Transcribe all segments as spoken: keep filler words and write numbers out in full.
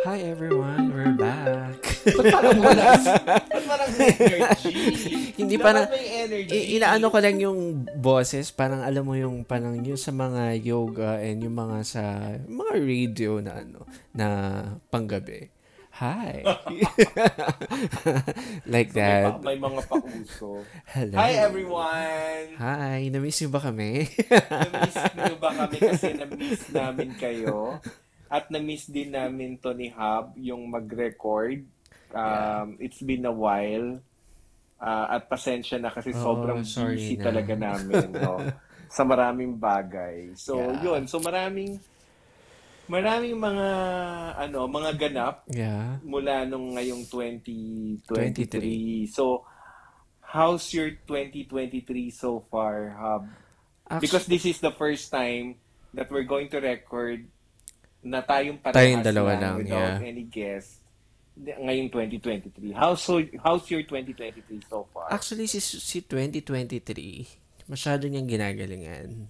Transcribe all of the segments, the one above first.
Hi everyone, we're back. Ba't parang wala? Ba't parang energy? Hindi pa na Dapat may i- energy. inaano ko lang yung boses, parang alam mo yung parang yung sa mga yoga and yung mga sa mga radio na ano na panggabi. Hi. Like So may pa, that. may mga pauso. Hi Hello. everyone! Hi, na-miss niyo ba kami? Na-miss niyo ba kami kasi na-miss namin kayo? At na-miss din namin to ni Hub, yung mag-record. Yeah. Um, it's been a while. Ah, at pasensya na kasi Oh, sobrang sorry busy na. talaga namin, no? Sa maraming bagay. So, Yeah. yun. So, maraming maraming mga ano, mga ganap Yeah. mula nung ngayong twenty-three. twenty twenty-three. So, how's your twenty twenty-three so far, Hub? Because Actually, this is the first time that we're going to record na tayong tayong parehas dalawa lang lang, without yeah. any guest ngayong twenty twenty-three. How's so how's your twenty twenty-three so far? Actually, si, si twenty twenty-three, masyado niyang ginagalingan.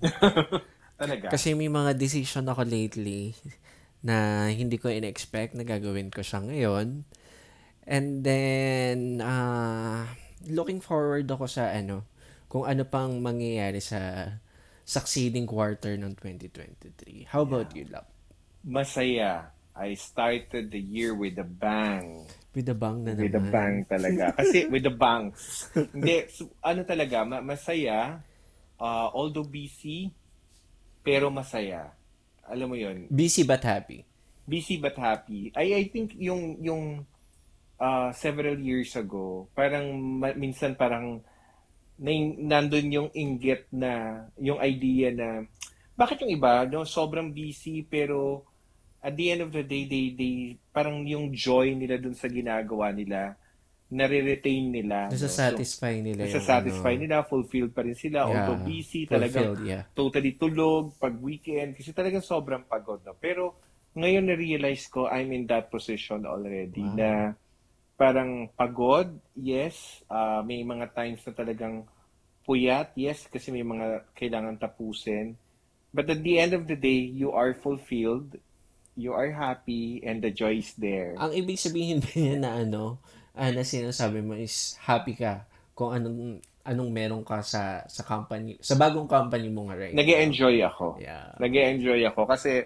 K- Talaga? kasi may mga decision ako lately na hindi ko in-expect na gagawin ko siya ngayon. And then, uh, looking forward ako sa ano, kung ano pang mangyayari sa succeeding quarter ng twenty twenty-three. How about Yeah. you, Lap? Masaya. I started the year with a bang. With the bang na With a naman. bang talaga. Kasi with the bangs. Hindi, so, ano talaga, ma- masaya. Uh, although busy, pero masaya. Alam mo yon, Busy but happy. busy but happy. I I think yung yung uh, several years ago, parang ma- minsan parang na- nandun yung inggit na yung idea na bakit yung iba no sobrang busy pero at the end of the day they they parang yung joy nila dun sa ginagawa nila nare-retain nila no, so Nasa-satisfy nila yung nasa-satisfy ano. nila, fulfilled pa rin sila, although Yeah, busy, talagang fulfilled, yeah. totally tulog pag weekend, kasi talagang sobrang pagod, no? Pero ngayon na-realize ko, I'm in that position already, Wow. na parang pagod, yes, ah, may mga times na talagang puyat, yes, kasi may mga kailangan tapusin. But at the end of the day, you are fulfilled, you are happy, and the joy is there. Ang ibig sabihin ba niya na ano, ah, na sinasabi mo is happy ka kung anong anong meron ka sa sa company, sa bagong company mo nga right nag now. enjoy ako. Yeah. nag enjoy ako kasi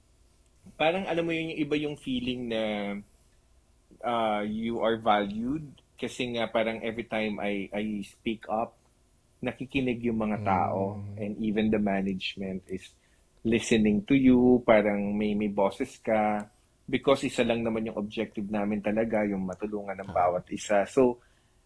parang alam mo yun, yung iba yung feeling na uh, you are valued kasi nga parang every time I I speak up, nakikinig yung mga tao Mm. and even the management is listening to you, parang may may bosses ka because isa lang naman yung objective namin talaga, yung matulungan ng Ah, bawat isa. So,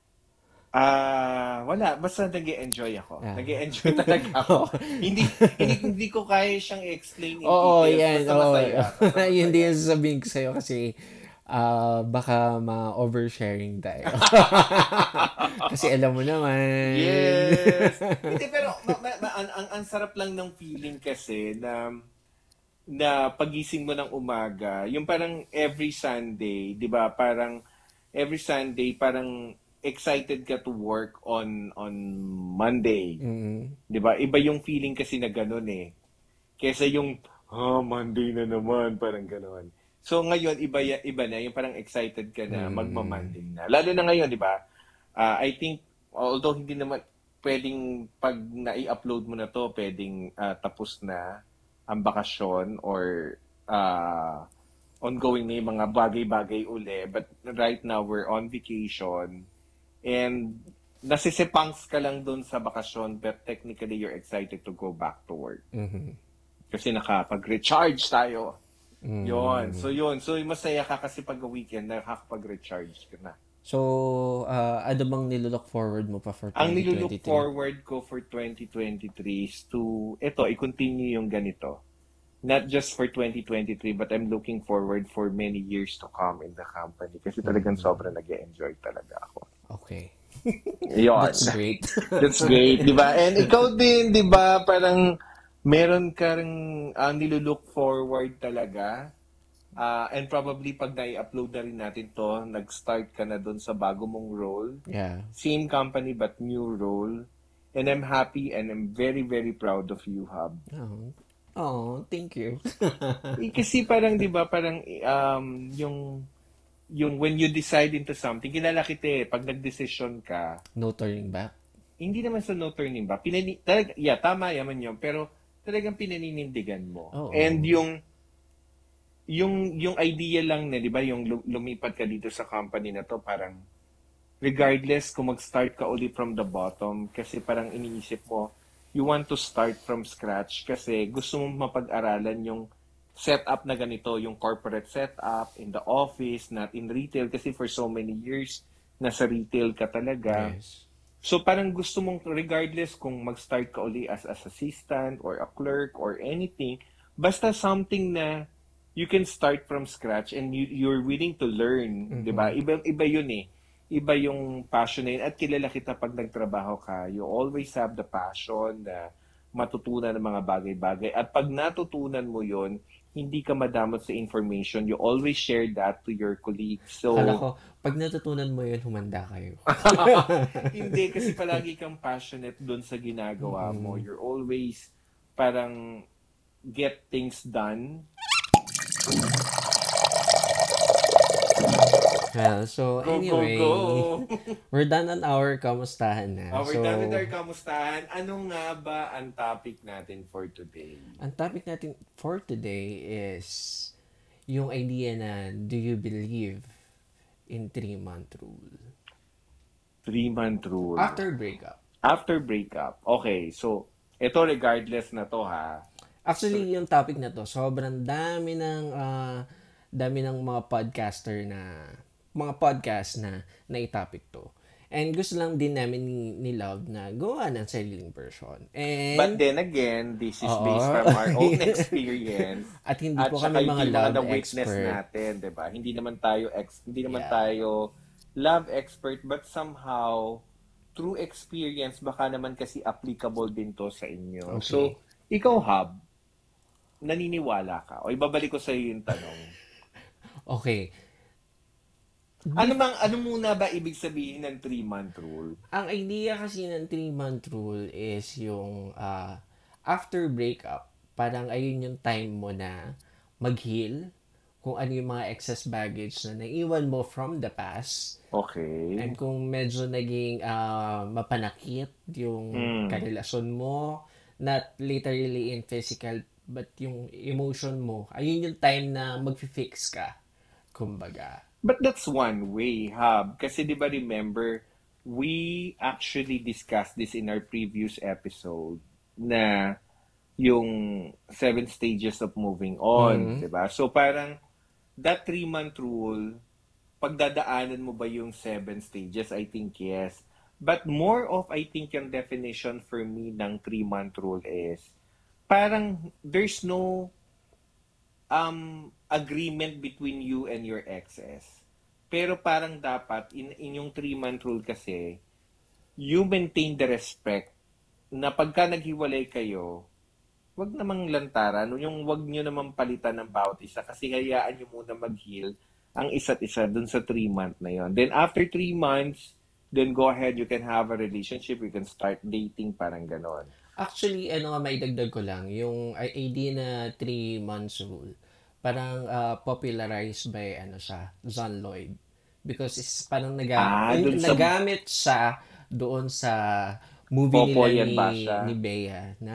ah, wala, basta nag enjoy ako. yeah. nag enjoy talaga ako. Hindi hindi hindi ko kaya siyang i-explain in Oo, details, yan. basta Oo. masaya, basta Yun din masaya. yung sasabihin ko sa'yo kasi ah, baka ma-oversharing tayo. Kasi alam mo naman. Yes. Hindi, pero ma, ma, ma- ang, ang, ang sarap lang ng feeling kasi na na pagising mo ng umaga, yung parang every Sunday, 'di ba? Parang every Sunday parang excited ka to work on on Monday, Mm. 'di ba? Iba yung feeling kasi na ganun eh. Kesa yung ah, Monday na naman, parang gano'n. So ngayon iba ya- iba na, yung parang excited ka na Mm. magma-Monday na. Lalo na ngayon, 'di ba? Ah, I think although hindi naman pwedeng pag nai-upload mo na to, pwedeng ah, tapos na ang bakasyon or ah, ongoing na yung mga bagay-bagay uli. But right now, we're on vacation and nasisipangs ka lang dun sa bakasyon but technically you're excited to go back to work. Mhm. Kasi nakapag-recharge tayo. Yon. Mm. So, yun. So, masaya ka kasi pag weekend, nakakapag-recharge ka na. So, ah, ano bang nilook forward mo pa for Ang nilulook twenty twenty-three? forward ko for twenty twenty-three is to, eto, i-continue yung ganito. Not just for twenty twenty-three, but I'm looking forward for many years to come in the company. Kasi talagang Mm. sobrang nag enjoy talaga ako. Okay. Yon. That's great. That's great, di ba? And ikaw din, di ba? Parang meron ka rin uh, nilulook forward talaga. Ah, and probably pag nai-upload na rin natin to, nag-start ka na doon sa bago mong role. Yeah. Same company but new role. And I'm happy and I'm very, very proud of you, Hub. Oh, Oh, thank you. Eh, kasi parang 'di ba parang um yung yung when you decide into something, kilala kita eh, pag nagdesisyon ka, No turning back. hindi naman sa no turning back, pinani talaga, yeah, tama yaman yun, pero talagang pinaninindigan mo. And Oo. yung yung yung idea lang na 'di ba yung lu- lumipat ka dito sa company na to, parang regardless kung mag-start ka uli from the bottom, kasi parang iniisip mo, you want to start from scratch kasi gusto mong mapag-aralan yung setup na ganito, yung corporate setup in the office, not in retail, kasi for so many years, nasa retail ka talaga. Yes. So parang gusto mong regardless kung mag-start ka uli as, as assistant or a clerk or anything, basta something na you can start from scratch and you, you're willing to learn, 'di ba? Mhm. Iba iba 'yun eh. Iba yung passion na yun. At kilala kita pag nagtrabaho ka, you always have the passion na matutunan ng mga bagay-bagay. At pag natutunan mo yon, hindi ka madamot sa information. You always share that to your colleagues. Akala So, ko, pag natutunan mo yun, humanda kayo. hindi kasi palagi kang passionate doon sa ginagawa mo. Mm-mm. You're always parang get things done. Well, so Go, go, go! anyway, we're done on our kamustahan na. Uh, we're done with So, our kamustahan. Ano nga ba ang topic natin for today? ang topic natin for today is yung idea na, do you believe in three-month rule? Three-month rule. After breakup. After breakup. Okay, so, ito regardless na to ha. So, Actually, yung topic na to, sobrang dami ng ah, dami ng mga podcaster na mga podcast na na-topic to. And gusto lang din namin ni, ni Love na gawa ng sariling version. but And, then again, this is oo. based from our own experience At hindi at po saka kami ito mga yung mga love na-witness expert. natin, 'di ba? Hindi naman tayo ex hindi naman Yeah. tayo love expert, but somehow through experience baka naman kasi applicable din to sa inyo. Okay. So, ikaw Hub, naniniwala ka? O ibabalik ko sa iyo yung tanong. Okay. Ano mang ano muna ba ibig sabihin ng three-month rule? Ang idea kasi ng three-month rule is yung ah, after breakup, parang ayun yung time mo na mag-heal kung ano yung mga excess baggage na naiwan mo from the past. Okay. And kung medyo naging ah, mapanakit yung Mm. karelasyon mo, not literally in physical, but yung emotion mo, ayun yung time na mag-fix ka, kumbaga. But that's one way, Hub. Kasi di ba remember, we actually discussed this in our previous episode na yung seven stages of moving on, Mhm. di ba? So parang that three-month rule, pagdadaanan mo ba yung seven stages? I think yes. But more of, I think, yung definition for me ng three-month rule is, parang there's no um agreement between you and your exes. Pero parang dapat in in yung three-month rule kasi, you maintain the respect na pagka naghiwalay kayo, wag namang lantaran, yung wag nyo namang palitan ng bawat isa kasi hayaan nyo muna mag-heal ang isa't isa dun sa three month na yon. Then after three months, then go ahead, you can have a relationship, you can start dating, parang ganon. Actually, ano nga, maidagdag ko lang, yung idea na three months rule, parang ah, popularized by, ano siya, John Lloyd. Because it's parang naga, Ah, ay, dun sa nagamit siya doon sa movie nila Popoy and ni, ni Basha. Bea na,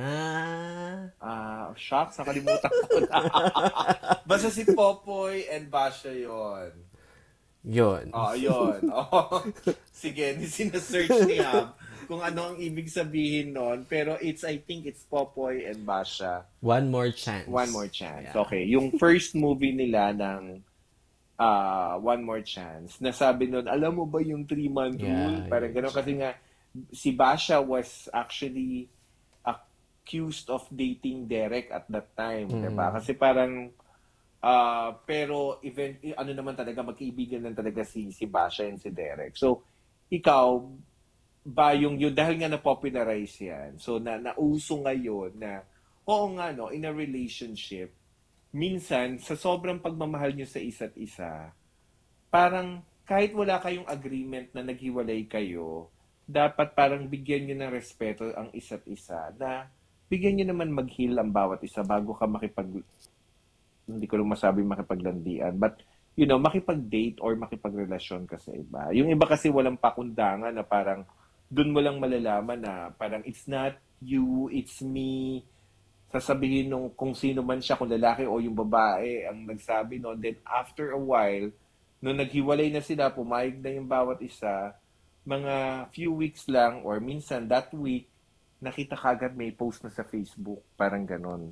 Ah, shucks, nakalimutan ko na. Basta si Popoy and Basha yon. yun. Oh, yun. Oh. Sige, sinesearch ni Hab kung ano ang ibig sabihin nun. Pero it's, I think it's Popoy and Basha. One more chance. One More Chance. Yeah. Okay, yung first movie nila ng ah One More Chance, nasabi nun, alam mo ba yung three-month rule? Yeah, Parang yun gano'n. siya. Kasi nga, si Basha was actually accused of dating Derek at that time. Diba? Mm. Kasi parang Ah, pero event ano naman talaga magkaibigan lang talaga si si Basha and si Derek. So ikaw ba yung yun dahil nga na-popularize yan. So na nauso ngayon na oo nga no, in a relationship, minsan sa sobrang pagmamahal niyo sa isa't isa, parang kahit wala kayong agreement na naghiwalay kayo, dapat parang bigyan niyo ng respeto ang isa't isa na bigyan niyo naman mag-heal ang bawat isa bago ka makipag, hindi ko lang masabi makipaglandian, but you know, makipag-date or makipagrelasyon ka sa iba. Yung iba kasi walang pakundangan na parang dun mo lang malalaman na parang it's not you, it's me. Sasabihin nung kung sino man siya, kung lalaki o yung babae ang nagsabi no. Then after a while, nung naghiwalay na sila, pumayag na yung bawat isa, mga few weeks lang or minsan that week, nakita kagad may post na sa Facebook, parang ganon.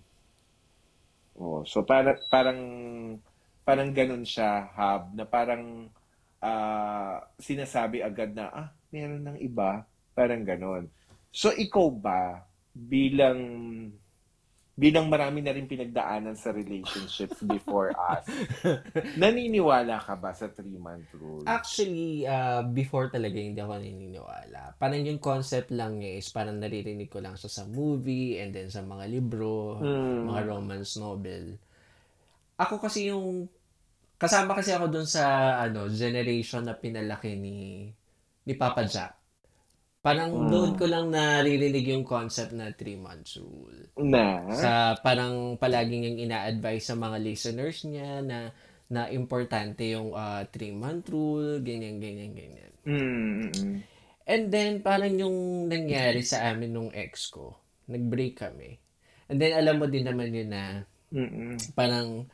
Oh, so para, parang parang ganun siya, Hab, na parang ah, sinasabi agad na, ah, meron ng iba, parang ganon. So ikaw ba, bilang bilang marami na rin pinagdaanan sa relationships before us, naniniwala ka ba sa three-month rule? Actually, ah, before talaga hindi ako naniniwala. Parang yung concept lang niya is parang naririnig ko lang siya sa movie and then sa mga libro, mga Mm, romance novel. Ako kasi yung kasama kasi ako dun sa ano generation na pinalaki ni ni Papa Jack. Parang doon ko mm. lang naririnig yung concept na three months rule. Na? Sa parang palaging yung ina-advise sa mga listeners niya na na importante yung ah, three month rule, ganyan ganyan ganyan. Mm, mm, And then parang yung nangyari sa amin nung ex ko, nag-break kami. And then alam mo din naman yun na mm. parang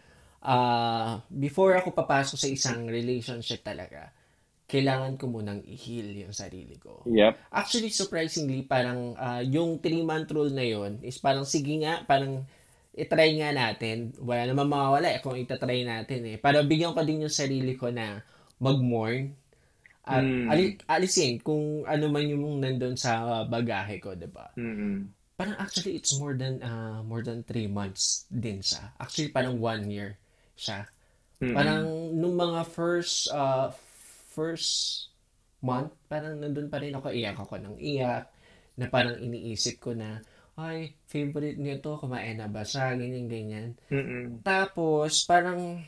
ah, before ako papasok sa isang relationship talaga, kailangan ko munang i-heal yung sarili ko. Yep. Actually, surprisingly, parang ah, yung three-month rule na yun is parang sige nga, parang itry nga natin. Wala naman mawawala eh kung itatry natin eh. Para bigyan ko din yung sarili ko na mag-mourn at ali- Mm, alisin kung ano man yung nandun sa bagahe ko, 'di ba? mm, Parang actually it's more than uh, more than three months din siya. Actually parang one year siya. Parang mm, nung mga first uh, first month, parang nandun pa rin ako, iyak ako ng iyak, na parang iniisip ko na, ay, favorite niyo to, kumain na ba siya, ganyan, ganyan. mm, Tapos, parang,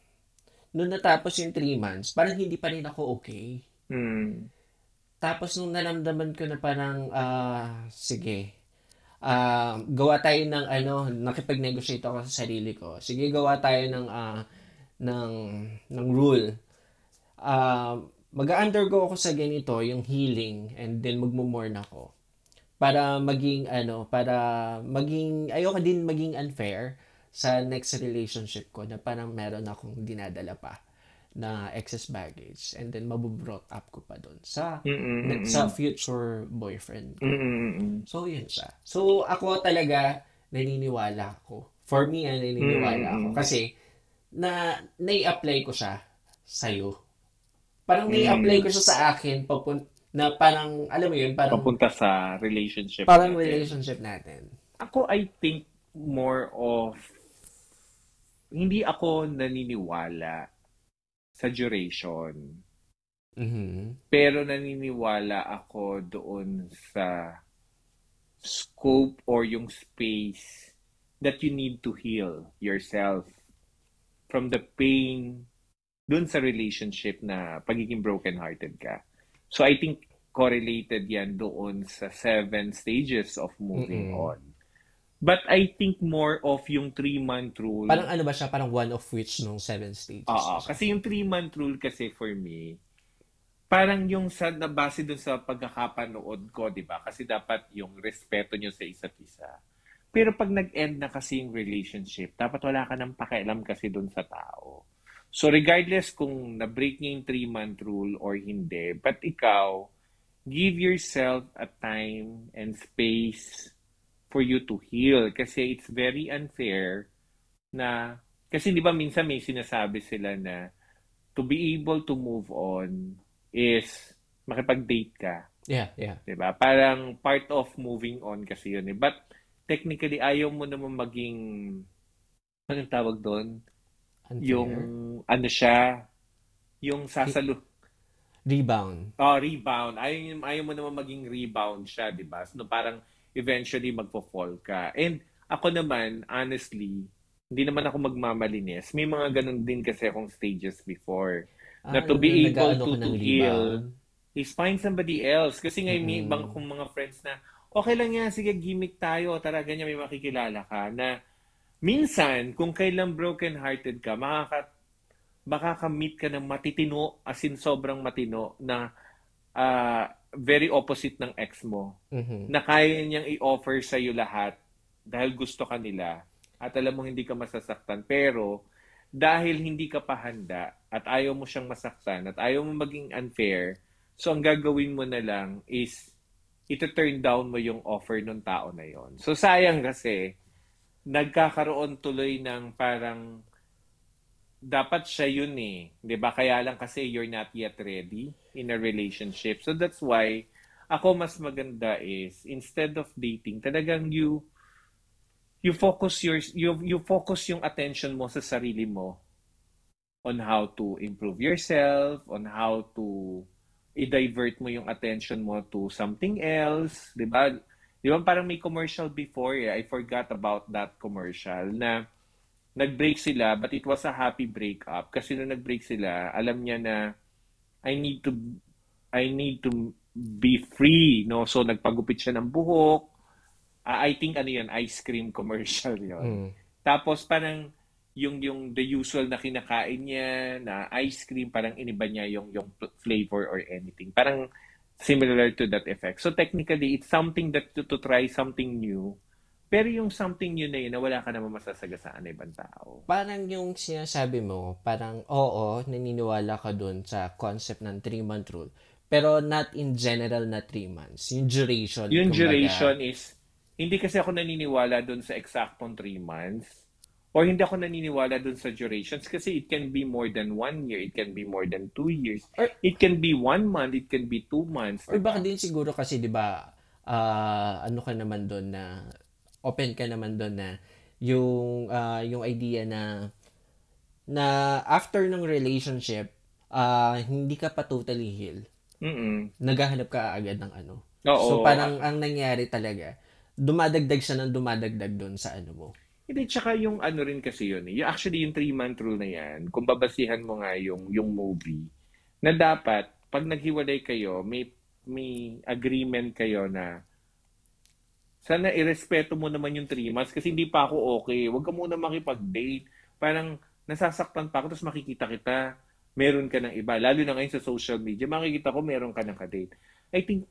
nung natapos yung three months, parang hindi pa rin ako okay. mm, Tapos, nung naramdaman ko na parang, ah, sige, ah, gawa tayo ng ano, nakipag-negotiate ako sa sarili ko. Sige, gawa tayo ng, ah, ng, ng rule. Ah, mag-undergo ako sa ganito, yung healing, and then magmo-mourn ako. Para maging ano, para maging ayoko din maging unfair sa next relationship ko na parang meron akong dinadala pa na excess baggage and then mabu-brought up ko pa doon sa mm, sa mm, future boyfriend mm, ko. mm, So yun siya. So ako talaga naniniwala ako. For me, ah, naniniwala ako mm, kasi na nai-apply ko siya sa'yo. Parang nai-apply ko mm. siya sa akin papun na parang alam mo yun, parang Papunta sa relationship parang natin. relationship natin. Ako, I think more of, hindi ako naniniwala sa duration. Mhm. Pero naniniwala ako doon sa scope or yung space that you need to heal yourself from the pain dun sa relationship na pagiging broken-hearted ka. So I think correlated yan doon sa seven stages of moving Mm. on. But I think more of yung three-month rule. Parang ano ba siya? Parang one of which nung seven stages Oo, ba siya? kasi yung three-month rule kasi for me, parang yung sa nabase dun sa pagkakapanood ko, di ba? Kasi dapat yung respeto nyo sa isa't isa. Pero pag nag-end na kasi yung relationship, dapat wala ka nang pakialam kasi dun sa tao. So regardless kung na-break niya yung three-month rule or hindi, but ikaw, give yourself a time and space for you to heal. Kasi it's very unfair na, kasi di ba minsan may sinasabi sila na to be able to move on is makipag-date ka. Yeah, yeah. Di ba? Parang part of moving on kasi yun eh. But technically, ayaw mo naman maging, anong tawag doon? Yung, Unfair. ano siya, yung Hi- sasalo, Rebound. oh, rebound. Ayaw, ayaw mo naman maging rebound siya, di ba? So, parang eventually magpo-fall ka. And ako naman, honestly, hindi naman ako magmamalinis. May mga ganun din kasi akong stages before. Na Ah, to na be able nag-ano to ko to ng heal rebound. is find somebody else. Kasi nga may ibang Mm. kong mga friends na, okay lang yan, sige, gimmick tayo, tara, ganyan, may makikilala ka na minsan, kung kailan broken-hearted ka, makaka, makaka-meet ka ng matitino, as in sobrang matino, na ah, very opposite ng ex mo, Mhm. na kaya niyang i-offer sa'yo lahat dahil gusto ka nila at alam mo hindi ka masasaktan. Pero dahil hindi ka pa handa at ayaw mo siyang masaktan at ayaw mo maging unfair, so ang gagawin mo na lang is ito turn down mo yung offer ng tao na yon. So sayang kasi nagkakaroon tuloy ng parang dapat siya yun eh. 'Di ba? Kaya lang kasi you're not yet ready in a relationship. So that's why ako mas maganda is instead of dating, talagang you you focus your you you focus yung attention mo sa sarili mo on how to improve yourself, on how to i-divert mo yung attention mo to something else, 'di ba? 'Di ba parang may commercial before eh. I forgot about that commercial na nag-break sila but it was a happy breakup kasi nung nag-break sila, alam niya na I need to I need to be free, no? So nagpagupit siya ng buhok. Ah, I think ano 'yun, ice cream commercial 'yon. Mm. Tapos parang yung yung the usual na kinakain niya na ice cream, parang iniba niya yung yung flavor or anything. Parang similar to that effect. So technically, it's something that to, to try something new. Pero yung something new na yun na wala ka naman masasagasaan na ibang tao. Parang yung sinasabi mo, parang oo, naniniwala ka dun sa concept ng three-month rule. Pero not in general na three months. Yung duration, Yung kumbaga. duration is, hindi kasi ako naniniwala dun sa eksaktong three months. Or hindi ako naniniwala dun sa durations kasi it can be more than one year, it can be more than two years, Or, it can be one month, it can be two months, or di baka ba? din siguro kasi, di ba, ah, ano ka naman doon na, open ka naman doon na, yung, ah, yung idea na, na after ng relationship, ah, hindi ka pa totally heal. Mm-mm. Naghahanap ka agad ng ano. So, Oo. parang ang nangyari talaga, dumadagdag siya ng dumadagdag doon sa ano mo. Hindi, tsaka yung ano rin kasi yun. Eh. Yung, actually, yung three-month rule na yan, kung babasihan mo nga yung, yung movie, na dapat, pag naghiwalay kayo, may, may agreement kayo na sana irespeto mo naman yung three months kasi hindi pa ako okay. Huwag ka muna makipag-date. Parang nasasaktan pa ako tapos makikita kita, meron ka ng iba. Lalo na ngayon sa social media, makikita ko meron ka ng kadate. I think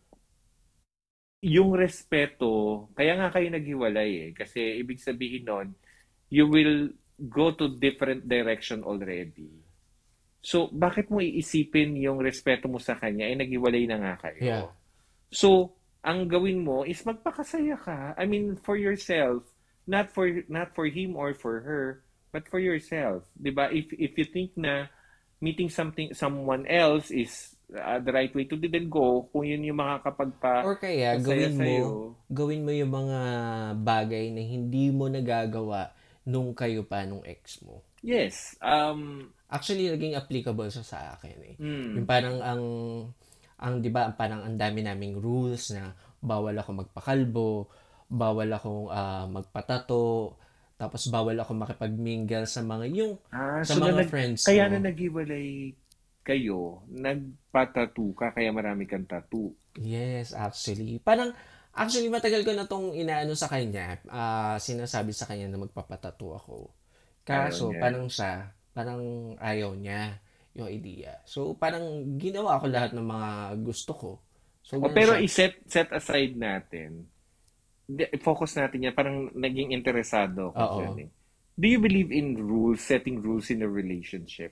yung respeto, kaya nga kayo naghiwalay eh. Kasi ibig sabihin nun, you will go to different direction already. So, bakit mo iisipin yung respeto mo sa kanya, eh naghiwalay na nga kayo? Yeah. So, ang gawin mo is magpakasaya ka. I mean, for yourself, not for not for him or for her, but for yourself. 'Di ba? If if you think na meeting something someone else is uh, the right way to do, then go. Kung yun yung makakapagpa Or kaya, pasaya gawin mo, sa'yo. gawin mo yung mga bagay na hindi mo nagagawa nung kayo pa nung ex mo. Yes. Um, Actually, naging applicable siya sa akin eh. Yung hmm. parang ang, ang di ba, parang ang dami naming rules na bawal ako magpakalbo, bawal akong ah, magpatato, tapos bawal ako makipag-mingle sa mga, yung, Ah, sa so na mga nag, friends kaya na ko. naghiwalay kayo, nagpatato ka, kaya marami kang tattoo. Yes, actually. Parang, actually, matagal ko na tong inaano sa kanya. Ah, sinasabi sa kanya na magpapatato ako. Ayaw Kaso, niya. parang siya, parang ayaw niya yung idea. So, parang ginawa ko lahat ng mga gusto ko. So, O ganun pero siya. i-set set aside natin. Di- Focus natin yan. Parang naging interesado ako dyan Oo. eh. Do you believe in rules, setting rules in a relationship?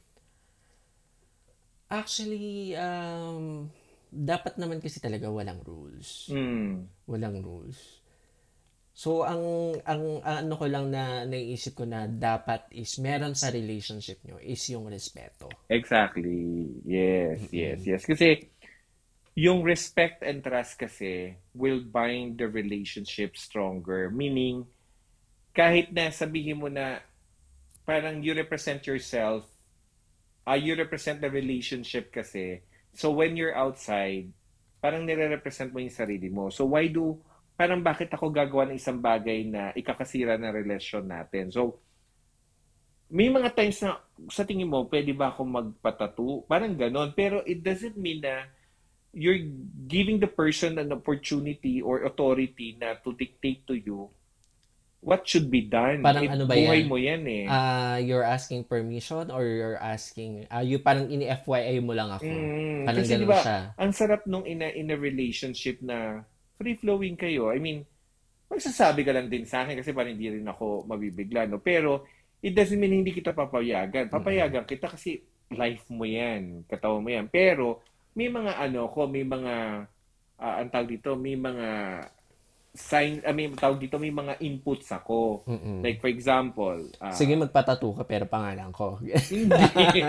Actually, um, dapat naman kasi talaga walang rules. Hmm, Walang rules. So, ang, ang ano ko lang na naiisip ko na dapat is meron sa relationship nyo is yung respeto. exactly. Yes, yes, yes. Kasi yung respect and trust kasi will bind the relationship stronger. Meaning, kahit na sabihin mo na parang you represent yourself, uh, you represent the relationship kasi. So when you're outside, parang nire-represent mo yung sarili mo. So why do, parang bakit ako gagawa ng isang bagay na ikakasira ng relasyon natin? So, may mga times na sa tingin mo, pwede ba ako magpatato? Parang ganon. Pero it doesn't mean na you're giving the person an opportunity or authority na to dictate to you what should be done. Parang Eh, ano ba buhay yan? mo yan eh. Ah, you're asking permission or you're asking, ah, you parang ini-F Y I mo lang ako. Mm, Parang kasi di ganun ba, siya. ang sarap nung in a, in a relationship na free-flowing kayo. I mean, magsasabi ka lang din sa akin kasi parang hindi rin ako mabibigla, no? Pero, it doesn't mean hindi kita papayagan. Mm-mm. Papayagan kita kasi life mo yan, katawan mo yan. Pero, may mga ano ko, may mga, ah, ang tawag dito, may mga sign, I mean, tawag dito, may mga inputs ako. Mm-mm. Like, for example, Sige, ah, magpatato ka pero pangalan ko. hindi.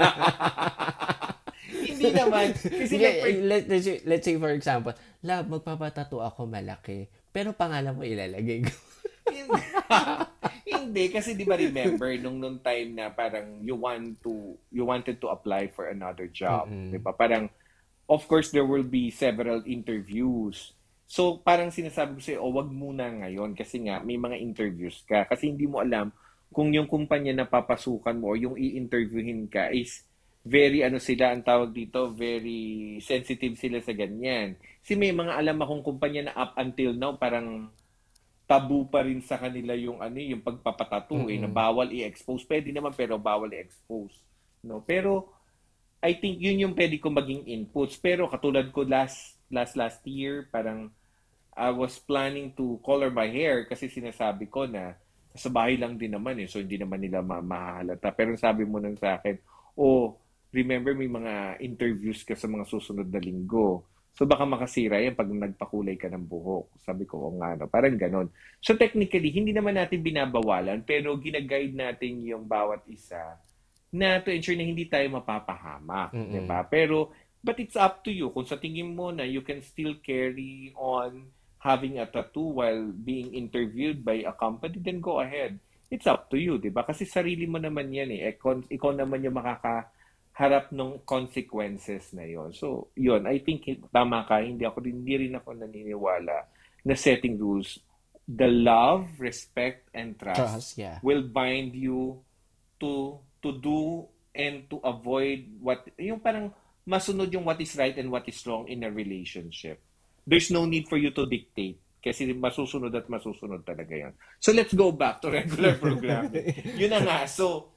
Hindi naman. Kasi Sige, like, for, let, let's, say, let's say for example, love, magpapatato ako malaki, pero pangalan mo ilalagay ko. hindi, hindi, kasi di ba remember nung nung time na parang you want to you wanted to apply for another job, di Mm-mm. ba? Parang of course there will be several interviews. So parang sinasabi ko sa'yo, oh, wag muna ngayon kasi nga may mga interviews ka kasi hindi mo alam kung yung kumpanya na papasukan mo o yung i-interviewin ka is very ano sila ang tawag dito, very sensitive sila sa ganyan. Kasi may mga alam akong kumpanya na up until now parang tabu pa rin sa kanila yung ano yung pagpapatattoo eh, na Mm-mm. bawal i-expose. Pwede naman pero bawal i-expose. No? Pero I think yun yung pwede ko maging inputs. Pero katulad ko last last last year, parang I was planning to color my hair kasi sinasabi ko na sa bahay lang din naman eh. So hindi naman nila ma mahahalata. Pero sabi mo nang sa akin, oh, remember may mga interviews ka sa mga susunod na linggo. So baka makasira yan pag nagpakulay ka ng buhok. Sabi ko, o nga, no? Parang ganon. So technically, hindi naman natin binabawalan, pero ginaguide natin yung bawat isa na to ensure na hindi tayo mapapahamak, 'di Mm-mm. ba? Pero but it's up to you kung sa tingin mo na you can still carry on having a tattoo while being interviewed by a company, then go ahead. It's up to you, 'di ba? Kasi sarili mo naman 'yan eh. Ikaw, ikaw naman yung makakaharap ng consequences na 'yon. So, 'yon, I think tama ka, hindi ako hindi rin ako naniniwala na setting rules. The love, respect and trust Trust, yeah. will bind you to to do and to avoid what yung parang masunod yung what is right and what is wrong in a relationship. There's no need for you to dictate kasi masusunod at masusunod talaga yan. So let's go back to regular programming. Yun na nga. So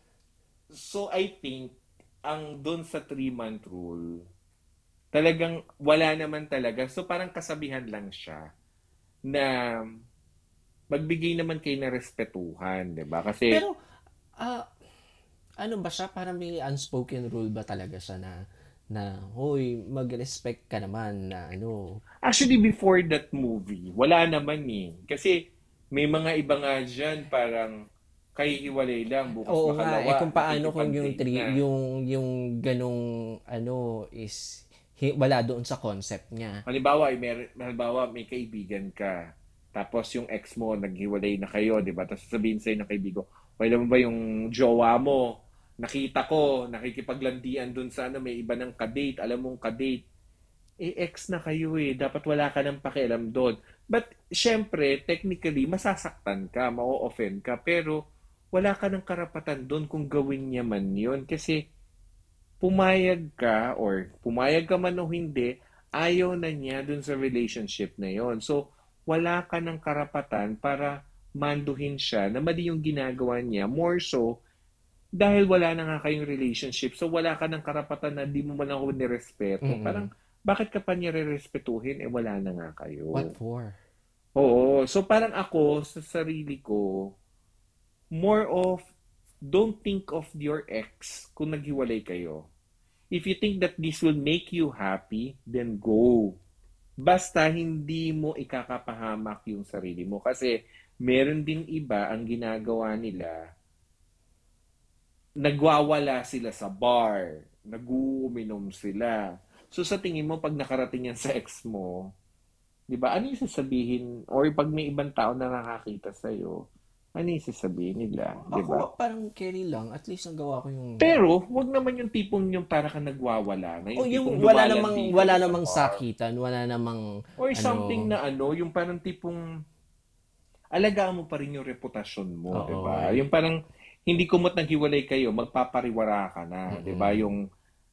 so I think ang doon sa three month rule, talagang wala naman talaga. So parang kasabihan lang siya na magbigay naman kayo ng respetuhan, 'di ba? Kasi Pero, ah, ano ba siya? Parang may unspoken rule ba talaga siya na, na, hoy, mag-respect ka naman na ano. actually, before that movie, wala naman eh. Kasi may mga iba nga dyan, parang kahihiwalay lang, bukas Oo nga, eh makalawa, kung paano kung yung, nakikipag-date tri, na. yung, yung ganong, ano, is, hi, wala doon sa concept niya. Halimbawa, eh, mer- halimbawa, may kaibigan ka, tapos yung ex mo, naghiwalay na kayo, di ba? Tapos sasabihin sa'yo ng kaibigo, wala mo ba yung jowa mo? Nakita ko, nakikipaglandian dun sa ano, may iba ng kadate, alam mong kadate, eh, ex na kayo eh. Dapat wala ka ng pakialam doon. But, syempre, technically, masasaktan ka, ma-offend ka, pero wala ka ng karapatan doon kung gawin niya man yun. Kasi, pumayag ka, or pumayag ka man o hindi, ayaw na niya doon sa relationship na yon. So, wala ka ng karapatan para manduhin siya na mali yung ginagawa niya. More so, dahil wala na nga kayong relationship, so wala ka ng karapatan na di mo man ako nirespeto. Parang, Mm-mm. bakit ka pa niya re-respetuhin? Eh, wala na nga What kayo. for? Oo. So, parang ako, sa sarili ko, more of, don't think of your ex kung naghiwalay kayo. If you think that this will make you happy, then go. Basta hindi mo ikakapahamak yung sarili mo. Kasi, meron din iba ang ginagawa nila, nagwawala sila sa bar, naguuminom sila. So sa tingin mo, pag nakarating yan sa ex mo, di ba, ano yung sasabihin? Or pag may ibang tao na nakakita sa'yo, ano yung sasabihin nila? Di ba? Ako, parang carry lang. At least nagawa ko yung, Pero, wag naman yung tipong yung para ka nagwawala na, o yung yung tipong wala namang, lumalandi ka wala na sa namang bar. sakitan, wala namang, Or ano, something na ano, yung parang tipong alagaan mo pa rin yung reputasyon mo, 'di oo, ba? eh. Yung parang hindi kumot naghiwalay kayo, magpapariwara ka na, 'di ba? Mm-mm. Yung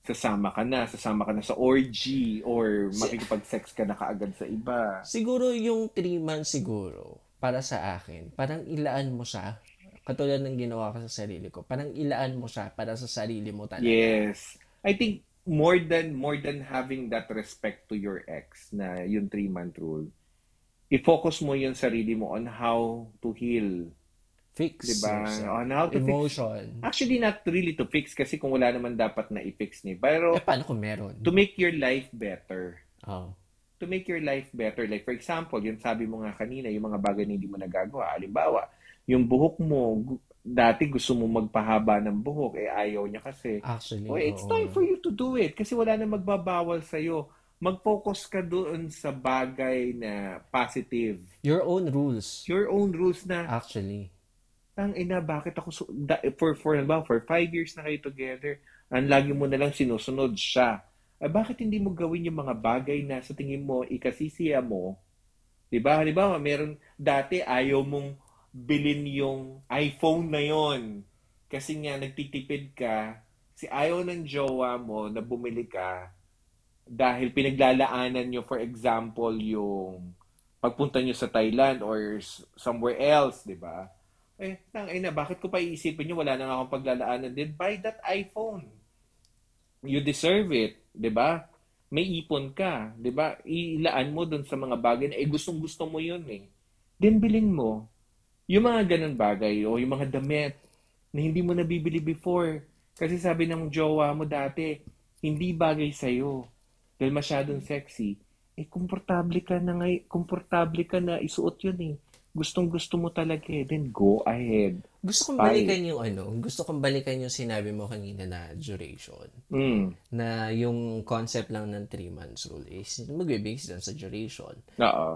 sasama ka na, sasama ka na sa orgy, or Si makikipag-sex ka na kaagad sa iba. siguro yung three months siguro, para sa akin, parang ilaan mo siya, katulad ng ginawa ko sa sarili ko, parang ilaan mo siya para sa sarili mo talaga. Yes. I think more than more than having that respect to your ex na yung three-month rule, i-focus mo yung sarili mo on how to heal, 'di Fix ba? yourself. On how to fix. Emotion. Actually, not really to fix kasi kung wala naman dapat na i-fix ni. Eh, Pero paano kung meron? to make your life better. Oh. To make your life better. Like for example, yung sabi mo nga kanina, yung mga bagay na hindi mo nagagawa. Halimbawa, yung buhok mo, gu- dati gusto mo magpahaba ng buhok, eh ayaw niya kasi. Oh, Actually, it's time oo. for you to do it kasi wala na magbabawal sa'yo. Mag-focus ka doon sa bagay na positive. Your own rules. Your own rules na, Actually. tang ina, bakit ako, su- da, for, for, halimbawa, for five years na kayo together, ang lagi mo na lang sinusunod siya. Ah, bakit hindi mo gawin yung mga bagay na sa tingin mo, ikasisiya mo. 'Di ba? Halimbawa, meron dati ayaw mong bilhin yung iPhone na yon kasi nga nagtitipid ka. Si ayaw ng jowa mo na bumili ka dahil pinaglalaanan nyo, for example, yung pagpunta nyo sa Thailand or s- somewhere else, 'di ba? Eh, tang ina, bakit ko pa iisipin nyo? Wala na nga akong paglalaanan. Then buy that iPhone. You deserve it, 'di ba? May ipon ka, 'di ba? Ilaan mo dun sa mga bagay na eh gustong-gusto mo 'yun eh. Then bilhin mo. Yung mga ganun bagay o yung mga damit na hindi mo nabibili before. Kasi sabi ng jowa mo dati, hindi bagay sa'yo. Dahil masyadong sexy. Eh, komportable ka na ngay, komportable ka na isuot yun eh. Gustong gusto mo talaga eh. Then go ahead. Gusto kong Buy it. balikan yung ano, gusto kong balikan yung sinabi mo kanina na duration. Mm. Na yung concept lang ng three months rule is magbe-base dun sa duration. Oo.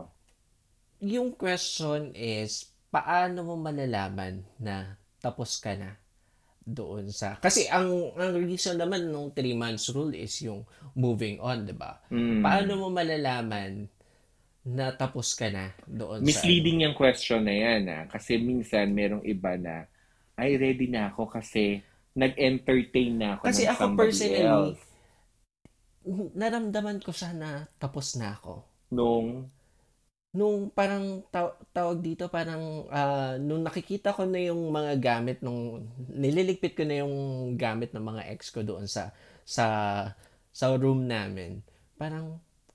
Yung question is, paano mo malalaman na tapos ka na doon sa... Kasi ang, ang reason naman ng three months rule is yung moving on, di ba? Paano Mm. mo malalaman na tapos ka na doon sa ano? Misleading yung question na yan ah. Kasi minsan merong iba na, ay ready na ako kasi nag-entertain na ako Kasi ng ako somebody personally, else. naramdaman ko siya na tapos na ako. Nung, Nung parang taw- tawag dito, parang ah, nung nakikita ko na yung mga gamit nung nililigpit ko na yung gamit ng mga ex ko doon sa sa sa room namin. Parang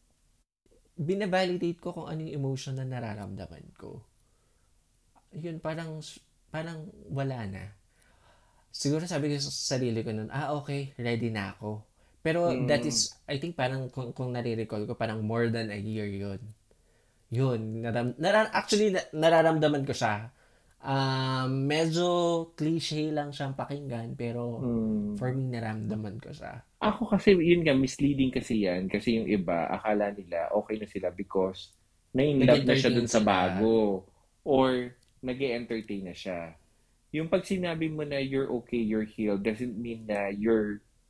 binavalidate ko kung ano yung emotion na nararamdaman ko. Yun parang parang wala na. Siguro sabi ko sa sarili ko nun, ah okay, ready na ako. Pero that mm, is, I think parang kung, kung nare-recall ko, parang more than a year yun. Yun, naram, nara, actually, na, nararamdaman ko siya. Um, medyo cliche lang siyang pakinggan, pero for mm. me, naramdaman ko siya. Ako kasi, yun nga, misleading kasi yan. Kasi yung iba, akala nila okay na sila because na-in-love na siya Nag-entertain dun sa sila. bago. Or nag entertain na siya. Yung pag sinabi mo na you're okay, you're healed, doesn't mean na you're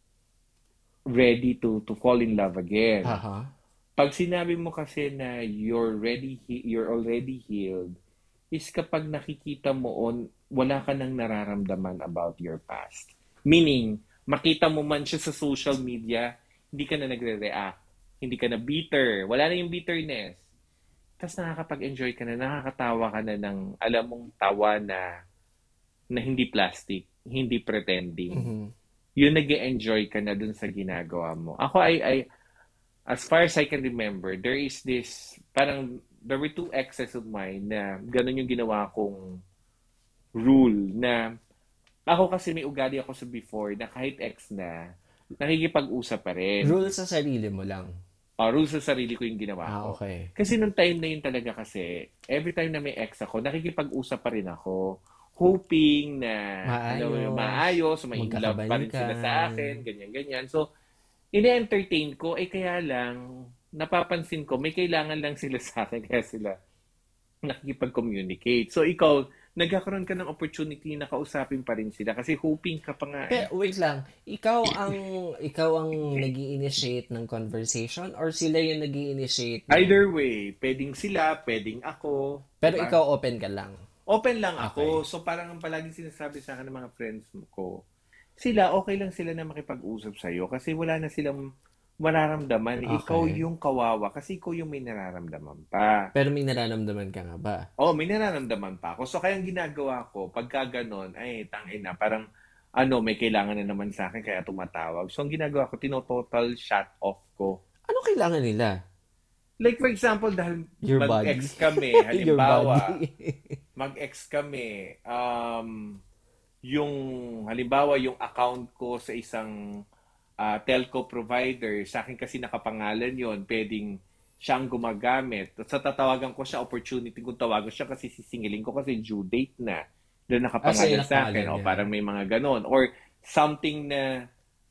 ready to to fall in love again. Haha. Pag sinabi mo kasi na you're ready, he- you're already healed, is kapag nakikita mo on, wala ka nang nararamdaman about your past. Meaning, makita mo man siya sa social media, hindi ka na nagre-react. Hindi ka na bitter. Wala na yung bitterness. Tapos nakakapag-enjoy ka na, nakakatawa ka na ng, alam mong tawa na, na hindi plastic, hindi pretending. Mhm. Yun nag enjoy ka na dun sa ginagawa mo. Ako, I, I, as far as I can remember, there is this, parang, there were two exes of mine na ganun yung ginawa kong rule na ako kasi may ugali ako sa before na kahit ex na, nakikipag-usap pa rin. Rule sa sarili mo lang. Uh, rule sa sarili ko yung ginawa Ah, ko. okay. Kasi nung time na yun talaga kasi, every time na may ex ako, nakikipag-usap pa rin ako. Hoping na, alam mo yun, Maayos. maayos, may in love pa rin sila sa Magkakabalikan. akin, ganyan-ganyan. So, ine-entertain ko, eh kaya lang, napapansin ko, may kailangan lang sila sa akin, kaya sila nakikipag-communicate. So, ikaw, nagkakaroon ka ng opportunity na kausapin pa rin sila kasi hoping ka pa nga eh. Pero wait lang, ikaw ang ikaw ang nag-i-initiate ng conversation or sila yung nag-i-initiate ng... Either way, pwedeng sila, pwedeng ako, di Pero ba? ikaw open ka lang. Open lang Okay. ako. So, parang ang palagi sinasabi sa akin ng mga friends ko, sila okay lang sila na makipag-usap sa'yo kasi wala na silang mararamdaman. Ikaw Okay. yung kawawa kasi ikaw yung may nararamdaman pa. Pero may nararamdaman ka nga ba? Oo, may nararamdaman pa ako. So, kaya ang ginagawa ko, pagka gano'n, ay, tangina, parang, ano, may kailangan na naman sa akin, kaya tumatawag. So, ang ginagawa ko, tino-total shut off ko. Ano kailangan nila? Like, for example, dahil Your body. mag-ex kami, Your halimbawa, body. mag-ex kami, um, yung, halimbawa, yung account ko sa isang ah, telco provider, sa akin kasi nakapangalan yon, pwedeng siyang gumagamit. At sa tatawagan ko siya, opportunity kung tawagan siya kasi sisingilin ko kasi due date na. Doon Ah, sa'yo nakapangalan sa akin. nakapangalan O yan. parang may mga ganon. Or something na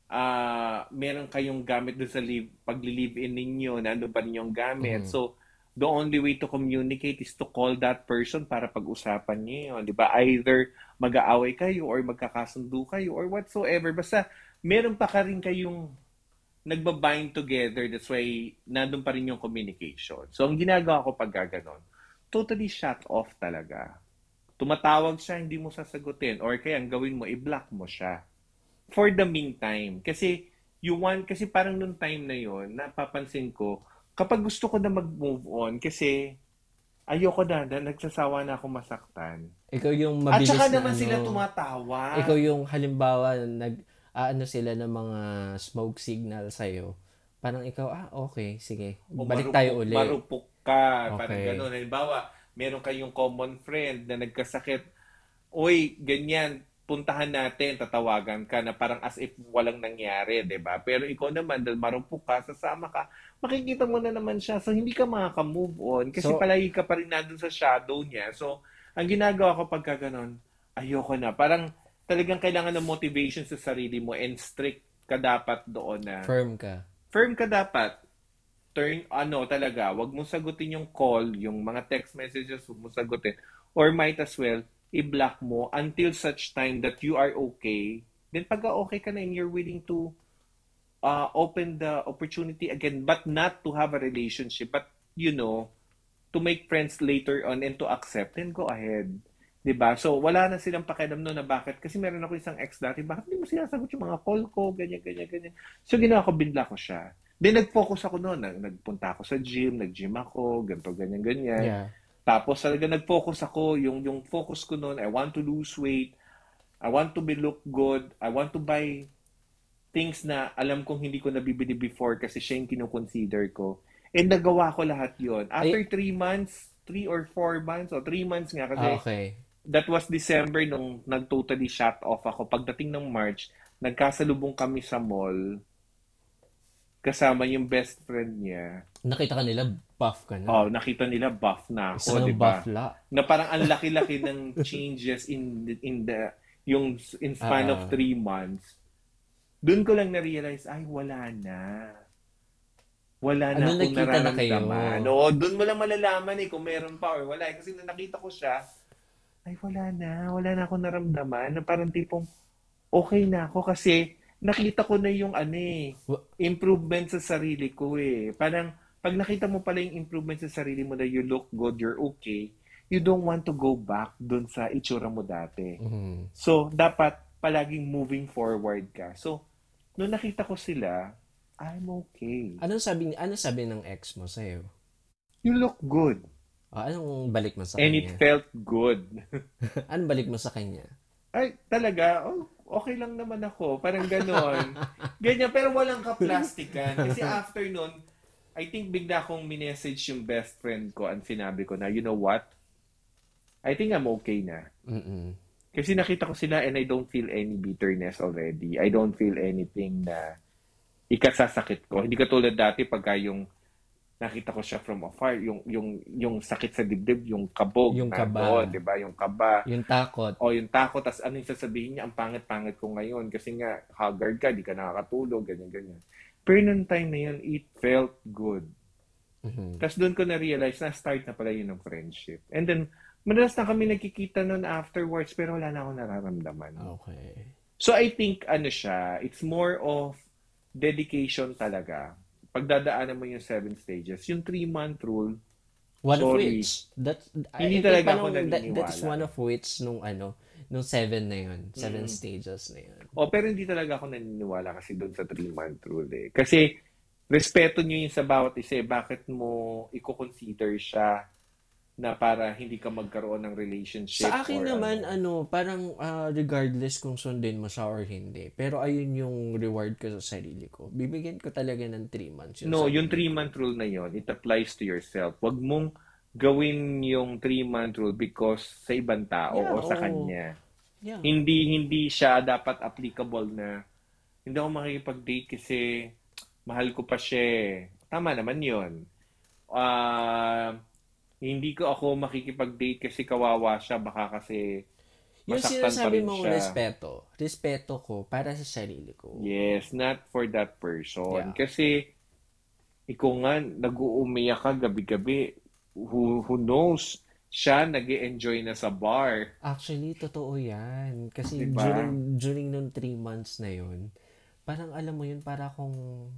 ah meron kayong gamit doon sa live, pagli-live-in ninyo, nandun pa rin yung gamit. Mhm. So, the only way to communicate is to call that person para pag-usapan niyo yun. Di ba? Either mag-aaway kayo or magkakasundo kayo or whatsoever. Basta, meron pa ka rin kayong nagbabind together. That's why, nandun pa rin yung communication. So, ang ginagawa ko pag gaganon, totally shut off talaga. Tumatawag siya, hindi mo sasagutin. Or kaya, ang gawin mo, i-block mo siya for the meantime. Kasi, you want, kasi parang nung time na yon napapansin ko, kapag gusto ko na mag-move on, kasi ayoko na, na nagsasawa na ako masaktan. Ikaw yung At mabilis saka na naman sila ano, ikaw tumatawag. yung halimbawa nag aano sila ng mga smoke signal sa'yo. Parang ikaw, ah, okay, sige. O Balik marupok, tayo uli. marupok ka, parang Okay. gano'n. Halimbawa, meron kayong common friend na nagkasakit, uy, ganyan, puntahan natin, tatawagan ka na parang as if walang nangyari, 'di ba? Pero ikaw naman, dahil marupok ka, sasama ka, makikita mo na naman siya. So, hindi ka makaka-move on kasi So, palagi ka pa rin nandun sa shadow niya. So, ang ginagawa ko pagka ganun, ayoko na. Parang talagang kailangan ng motivation sa sarili mo and strict ka dapat doon na firm ka. firm ka dapat turn ano talaga, wag mong sagutin yung call, yung mga text messages, wag mong sagutin. Or might as well, i-block mo until such time that you are okay. Then pagka okay ka na and you're willing to uh, open the opportunity again, but not to have a relationship, but you know, to make friends later on and to accept, then go ahead. 'Di ba? So, wala na silang pakialam no na bakit. Kasi meron ako isang ex dati, bakit hindi mo sinasagot yung mga call ko, ganyan, ganyan, ganyan. So, ginawa ko, binla ko siya. Then, nag-focus ako noon. Nag nagpunta ako sa gym, nag-gym ako, ganito, ganyan, ganyan. Yeah. Tapos, talaga nag-focus ako. Yung, yung focus ko noon, I want to lose weight. I want to be look good. I want to buy things na alam kong hindi ko nabibili before kasi siya yung kinoconsider ko. And nagawa ko lahat yon. After Ay, three months, three or four months, o three months nga ah, kasi okay. that was December nung nag-totally shut off ako. Pagdating ng March, nagkasalubong kami sa mall kasama yung best friend niya. Nakita ka nila, buff ka na. Oh, nakita nila buff na Isa ako, ka 'di ng ba? buffla. Na parang ang laki-laki ng changes in the, in the yung in span of Ah, ah. three months. Doon ko lang na-realize, ay wala na. Wala na Ano, akong nagkita na kayo? nararamdaman. Oo, doon mo lang malalaman eh kung meron pa or wala. Eh. Kasi nung nakita ko siya, ay wala na, wala na akong naramdaman. Na parang tipong, okay na ako kasi nakita ko na yung ano eh, Wa- improvement sa sarili ko eh. Parang pag nakita mo pala yung improvement sa sarili mo na you look good, you're okay, you don't want to go back dun sa itsura mo dati. Mhm. So, dapat palaging moving forward ka. So, nung nakita ko sila, I'm okay. Anong sabi, anong sabi ng ex mo sa'yo? You look good. Ah, anong balik mo sa And it kanya? felt good. Anong balik mo sa kanya? Ay, talaga, oh, okay lang naman ako. Parang ganon. Ganyan, pero walang kaplastikan. Kasi after nun, I think bigla akong minessage yung best friend ko and sinabi ko na, you know what? I think I'm okay na. Mm-mm. Kasi nakita ko sila and I don't feel any bitterness already. I don't feel anything na ikasasakit ko. Hindi katulad dati pagka yung nakita ko siya from afar, yung yung yung sakit sa dibdib, yung kabog Yung nandoon, kaba, 'di ba? Yung kaba yung takot. o yung takot, tas ano yung sasabihin niya, ang pangit-pangit ko ngayon kasi nga haggard ka, di ka nakakatulog, ganyan ganyan. Pero nung time na yun, it felt good. Mhm. Tapos doon ko na-realize na start na pala yun ng friendship. And then, madalas na kami nagkikita noon afterwards pero wala na akong nararamdaman. Okay. So I think ano siya, it's more of dedication talaga. Pagdadaanan mo yung seven stages, yung three-month rule, One of sorry, which, that, hindi I think talaga ako parang that, that is naniniwala. one of which nung ano, nung seven na yun. Seven Mm. stages na yun. O, pero hindi talaga ako naniniwala kasi doon sa three-month rule eh. Kasi, respeto nyo yun sa bawat isa eh. Bakit mo i-consider siya na para hindi ka magkaroon ng relationship Sa akin or naman, ano? ano, parang ah, regardless kung sundin mo siya or hindi. Pero ayun yung reward ko sa sarili ko. Bibigyan ko talaga ng three months yung No, yung sarili ko. three-month rule na yon, it applies to yourself. Huwag mong gawin yung three-month rule because sa ibang tao Yeah, o sa oo. kanya. Yeah. Hindi hindi siya dapat applicable na hindi ako makikipag-date kasi mahal ko pa siya eh. Tama naman yon. Ah, hindi ko ako makikipag-date kasi kawawa siya baka kasi Yung masaktan pa sinasabi rin mong siya. respeto, respeto ko para sa sarili ko. Yes, not for that person. Yeah. Kasi ikaw nga, nag-uumiyak ka gabi-gabi. Who, who knows? Siya nag enjoy na sa bar. Actually, totoo yan. Di Kasi ba? during, during nung three months na yun, parang alam mo yun, para kung,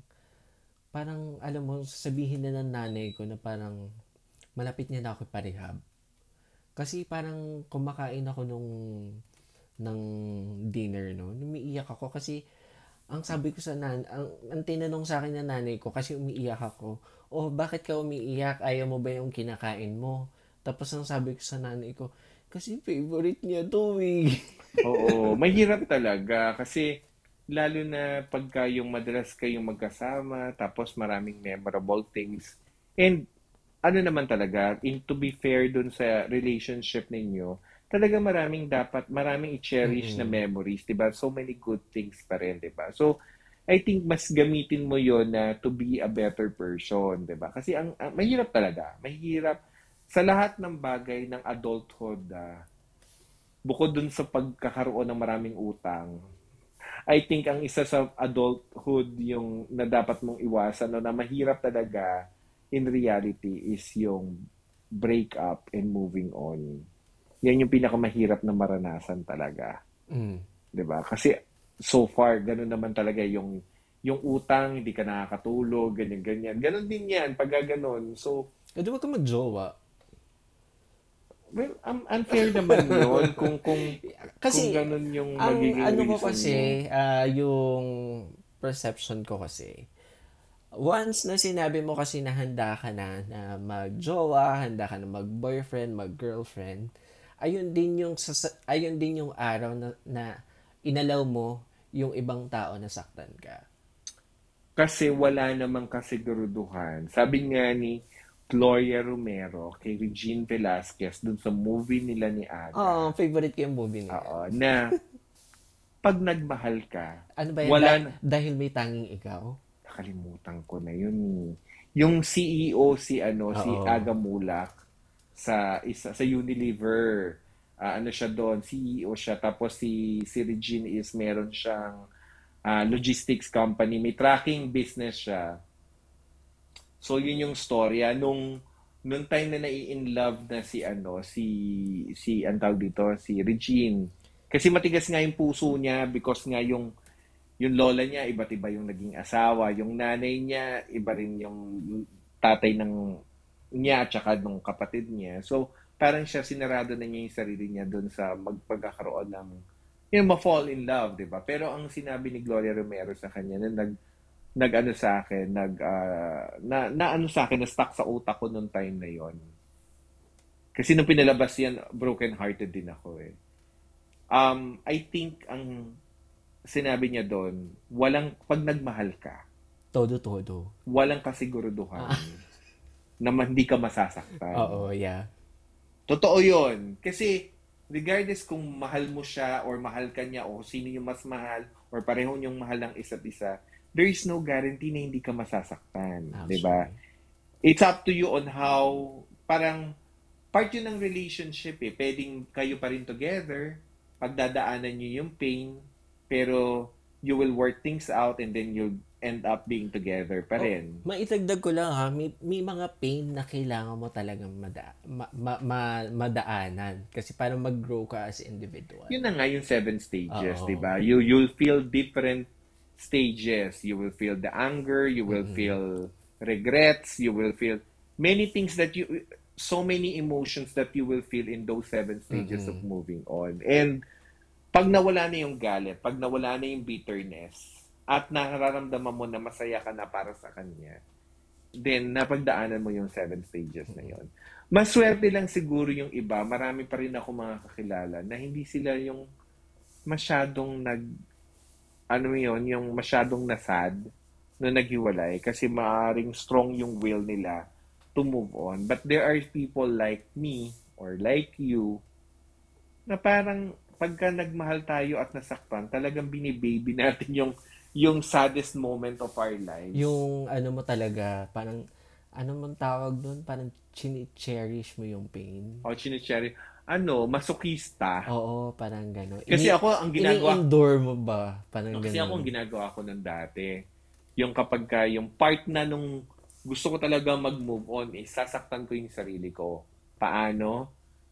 parang alam mo, sabihin na ng nanay ko na parang malapit niya na ako iparehab. Kasi parang kumakain ako nung ng dinner no, umiiyak ako kasi ang sabi ko sa nan ang, ang tinanong sa akin ng nanay ko kasi umiiyak ako. Oh, bakit ka umiiyak? Ayaw mo ba yung kinakain mo? Tapos ang sabi ko sa nanay ko, kasi favorite niya to eh. Oo, mahirap talaga kasi lalo na pagka yung madalas kayong magkasama tapos maraming memorable things. And ano naman talaga, in to be fair dun sa relationship ninyo, talaga maraming dapat, maraming i-cherish na Mm-mm. memories, 'di ba? So many good things pa rin, 'di ba? So I think mas gamitin mo 'yon na to be a better person, 'di ba? Kasi ang, ang mahirap talaga, mahirap sa lahat ng bagay ng adulthood, ah, bukod dun sa pagkakaroon ng maraming utang, I think ang isa sa adulthood yung na dapat mong iwasan o na mahirap talaga in reality is yung break up and moving on. Yan yung pinakamahirap na maranasan talaga, Mm. 'di ba? Kasi so far ganun naman talaga yung yung utang, hindi ka nakakatulog, ganyan ganyan. Ganun din 'yan pag ganun. So, Eh, di ba ka magjowa? well, um, unfair naman 'yon kung kung kung Kasi, ganun yung ang magiging ano ko reason mo. kasi, ah, yung perception ko kasi, once na sinabi mo kasi na handa ka na na magjowa, handa ka na mag-boyfriend, mag-girlfriend, ayun din yung sasa- ayun din yung araw na, na inalaw mo yung ibang tao na saktan ka. Kasi wala namang kasiguruduhan. Sabi nga ni Gloria Romero kay Regine Velasquez dun sa movie nila ni Oh, Aga, favorite ko yung movie na yan. oo, na pag nagmahal ka, Ano ba yan? wala Da- na, dahil may tanging ikaw? nakalimutan ko na yun. Eh. Yung C E O si ano si Oo. Aga Mulak sa isa sa Unilever. Ah, ano siya doon, C E O siya tapos si si Regine is meron siyang ah, logistics company, may tracking business siya. So yun yung storya nung nung time na nai-in love na si ano si si ang tawag dito si Regine. Kasi matigas nga yung puso niya because nga yung yung lola niya iba't iba yung naging asawa, yung nanay niya iba rin yung tatay ng niya at saka nung kapatid niya. So parang siya sinarado na niya yung sarili niya doon sa magpagkakaroon ng yung ma-fall in love, 'di ba? Pero ang sinabi ni Gloria Romero sa kanya na nag nag-ano sa akin, nag ah, na, na ano sa akin, na stuck sa utak ko nung time na yon. Kasi nung pinalabas yan, broken hearted din ako eh. Um, I think ang sinabi niya doon, walang pag nagmahal ka, Todo-todo. walang kasiguruduhan Ah, na hindi ka masasaktan. oo, yeah. Totoo 'yon. Kasi regardless kung mahal mo siya or mahal ka niya o sino yung mas mahal or pareho niyong mahal ng isa't isa, there is no guarantee na hindi ka masasaktan, 'di ba? Actually. It's up to you on how parang part yun ng relationship eh. Pwedeng kayo pa rin together, pagdadaanan niyo yung pain, pero you will work things out and then you'll end up being together pa Oh, rin. maitagdag ko lang ha, may, may mga pain na kailangan mo talagang mada, ma, ma, ma- madaanan kasi para mag-grow ka as individual. Yun na nga yung seven stages, di Oo. ba? You, you'll feel different stages. You will feel the anger, you will Mm-mm. feel regrets, you will feel many things that you, so many emotions that you will feel in those seven stages of Mm-mm. moving on. And pag nawala na yung galit, pag nawala na yung bitterness, at nararamdaman mo na masaya ka na para sa kanya, then napagdaanan mo yung seven stages na yon. Maswerte lang siguro yung iba, marami pa rin ako mga kakilala na hindi sila yung masyadong nag, ano yun, yung masyadong nasad na naghiwalay kasi maaring strong yung will nila to move on. But there are people like me or like you na parang pagka nagmahal tayo at nasaktan, talagang binibaby natin yung yung saddest moment of our lives. Yung ano mo talaga, parang, ano mong tawag doon? Parang chini-cherish mo yung pain. O chinicheri, ano, masokista. Oo, parang gano'n. Kasi Ini, ako, ang ginagawa, ini-endure mo ba? Parang kasi ako ang gano'n. ginagawa ko ng dati, yung kapag ka, yung part na nung gusto ko talaga mag-move on, is sasaktan ko yung sarili ko. Paano?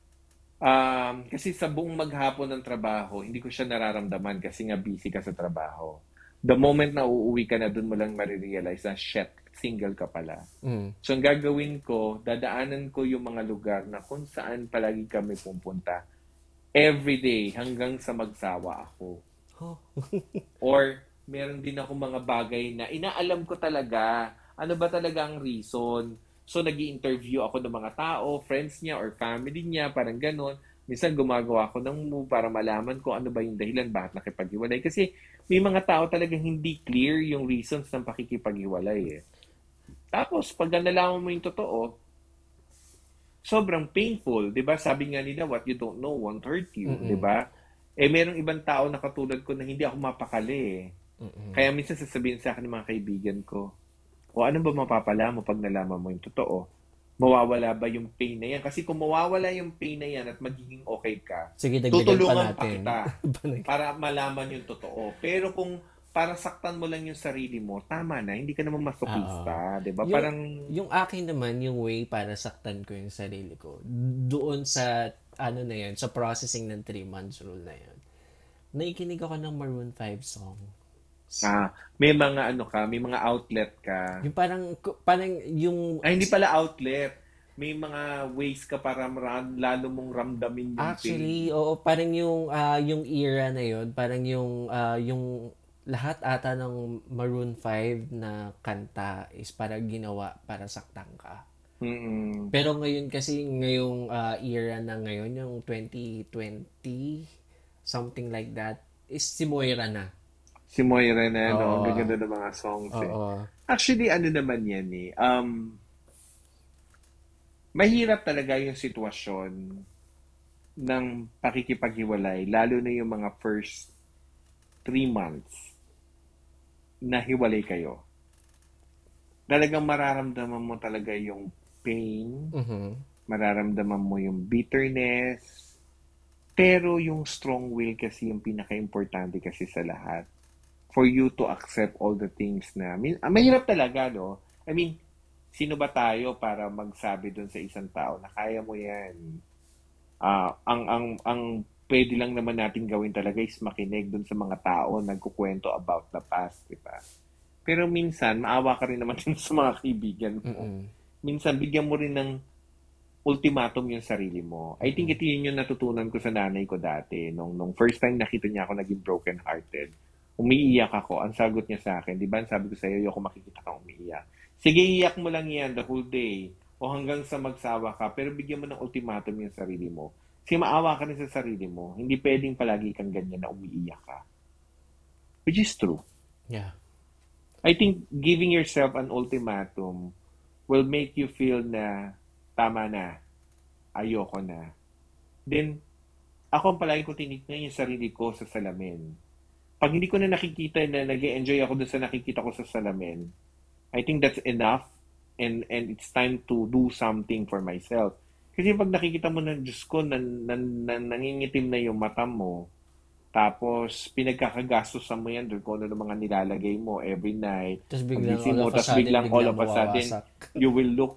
Um, kasi sa buong maghapon ng trabaho, hindi ko siya nararamdaman kasi nga busy ka sa trabaho. The moment na uuwi ka na, dun mo lang marirealize na, shit, single ka pala. Mm. So, ang gagawin ko, dadaanan ko yung mga lugar na kung saan palagi kami pupunta. Every day, hanggang sa magsawa ako. Oh. Or, meron din ako mga bagay na inaalam ko talaga, ano ba talaga ang reason. So, nag interview ako ng mga tao, friends niya or family niya, parang ganon. Minsan gumagawa ako ng move para malaman ko ano ba yung dahilan, bakit nakipaghiwalay. Kasi may mga tao talagang hindi clear yung reasons ng pakikipaghiwalay eh. Tapos, pag nalaman mo yung totoo, sobrang painful, 'di ba? Sabi nga nila, what you don't know won't hurt you, 'di Mm-mm. ba? Eh merong ibang tao na katulad ko na hindi ako mapakali eh. Mm-mm. Kaya minsan sasabihin sa akin ng mga kaibigan ko, o ano ba mapapala mo pag nalaman mo yung totoo? Mawawala ba yung pain na yan? Kasi kung mawawala yung pain na yan at magiging okay ka, Sige, dagdagan pa tutulungan pa natin. kita para malaman yung totoo. Pero kung para saktan mo lang yung sarili mo, tama na, hindi ka naman Oo. masokista, 'di ba? Yung, Parang yung akin naman, yung way para saktan ko yung sarili ko, doon sa, ano na yun, sa processing ng three months rule na yun, naikinig ako ng Maroon five song. ah, may mga ano ka, may mga outlet ka. Yung parang, parang yung, Ay, hindi pala outlet. May mga ways ka para maram, lalo mong ramdamin yung pain. actually, oo, parang yung, ah, yung era na yun, parang yung, ah, yung lahat ata ng Maroon five na kanta is parang ginawa para saktan ka. Mm-mm. Pero ngayon kasi, ngayong ah, era na ngayon, yung twenty twenty, something like that, is si Moira na. Si Moira na, no? Ang Oo. gaganda ng mga songs eh. Oo. Actually, ano naman yan eh. Um, mahirap talaga yung sitwasyon ng pakikipaghiwalay, lalo na yung mga first three months na hiwalay kayo. Talagang mararamdaman mo talaga yung pain, Mhm. mararamdaman mo yung bitterness, pero yung strong will kasi yung pinaka-importante kasi sa lahat. For you to accept all the things na, min- ah, mahirap talaga, no? I mean, sino ba tayo para magsabi dun sa isang tao na kaya mo yan? Ah, ang ang ang pwede lang naman natin gawin talaga is makinig dun sa mga tao na nagkukwento about the past, di ba? Pero minsan, maawa ka rin naman din sa mga kaibigan mo. Mm-mm. Minsan, bigyan mo rin ng ultimatum yung sarili mo. I think ito yun yung natutunan ko sa nanay ko dati. Nung, nung first time nakita niya ako naging broken-hearted, umiiyak ako. Ang sagot niya sa akin, di ba, ang sabi ko sa iyo, ayoko makikita kang umiiyak. Sige, iyak mo lang yan the whole day o hanggang sa magsawa ka, pero bigyan mo ng ultimatum yung sarili mo. Kasi maawa ka rin sa sarili mo. Hindi pwedeng palagi kang ganyan na umiiyak ka. Which is true. Yeah. I think giving yourself an ultimatum will make you feel na tama na, ayoko na. Then, ako ang palagi ko tinignan yung sarili ko sa salamin. Pag hindi ko na nakikita na nag-enjoy ako dun sa nakikita ko sa salamin, I think that's enough and and it's time to do something for myself. Kasi pag nakikita mo na, Diyos ko, nan, nan, nan, nangingitim na yung mata mo, tapos pinagkakagastosan mo yan doon kung ano ng mga nilalagay mo every night, Tapos biglang pagising all mo, of a tapos sudden, biglang all biglang of a sudden, mawawasak. you will look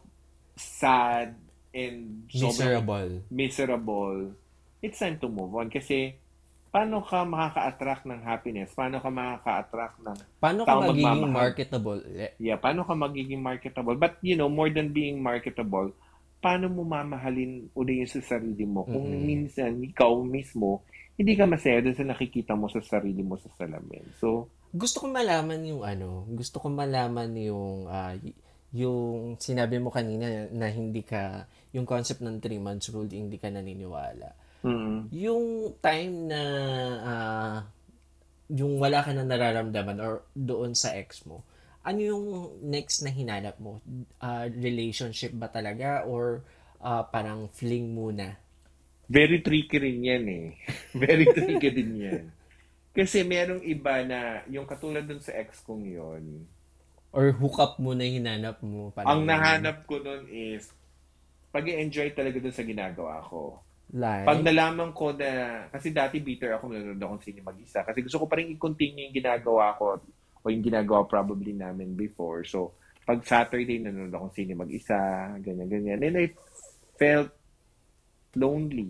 sad and sobrang Miserable. miserable. It's time to move on kasi paano ka makaka-attract ng happiness? Paano ka makaka-attract ng Paano ka tao magiging magmamahal? marketable? Eh, Yeah, paano ka magiging marketable? But, you know, more than being marketable, paano mo mamahalin uli yung sa sarili mo? Kung Mm-mm. minsan, ikaw mismo, hindi ka masaya dun sa nakikita mo sa sarili mo sa salamin. So, Gusto ko malaman yung ano, gusto ko malaman yung ah, y- yung sinabi mo kanina na hindi ka yung concept ng three months rule hindi ka naniniwala. mm, Yung time na ah, yung wala ka na nararamdaman or doon sa ex mo, ano yung next na hinanap mo? Ah, relationship ba talaga or ah, parang fling muna? very tricky rin yan eh. Very tricky din yan. Kasi merong iba na, yung katulad dun sa ex kong yon, Or hook up muna yung hinanap mo? ang Parang ganun. nahanap ko nun is, pag enjoy talaga dun sa ginagawa ko. Pag Like? nalaman ko na, kasi dati bitter ako nanonood akong sine mag-isa. Kasi gusto ko pa rin i-continue yung ginagawa ko o yung ginagawa probably namin before. So, pag Saturday nanonood akong sine mag-isa, ganyan, ganyan. And I felt lonely.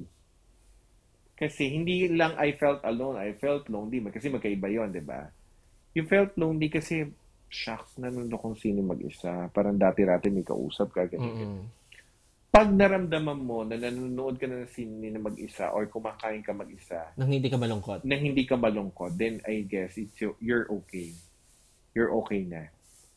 Kasi hindi lang I felt alone, I felt lonely. Kasi magkaiba yun, di ba? You felt lonely kasi, shucks, nanonood akong sine mag-isa. Parang dati-rati may kausap ka, ganyan, ganyan. Mm-mm. Pag naramdaman mo na nanonood ka na ng sine na mag-isa or kumakain ka mag-isa, Nang hindi ka malungkot. na hindi ka malungkot, then I guess it's you- you're okay. You're okay na.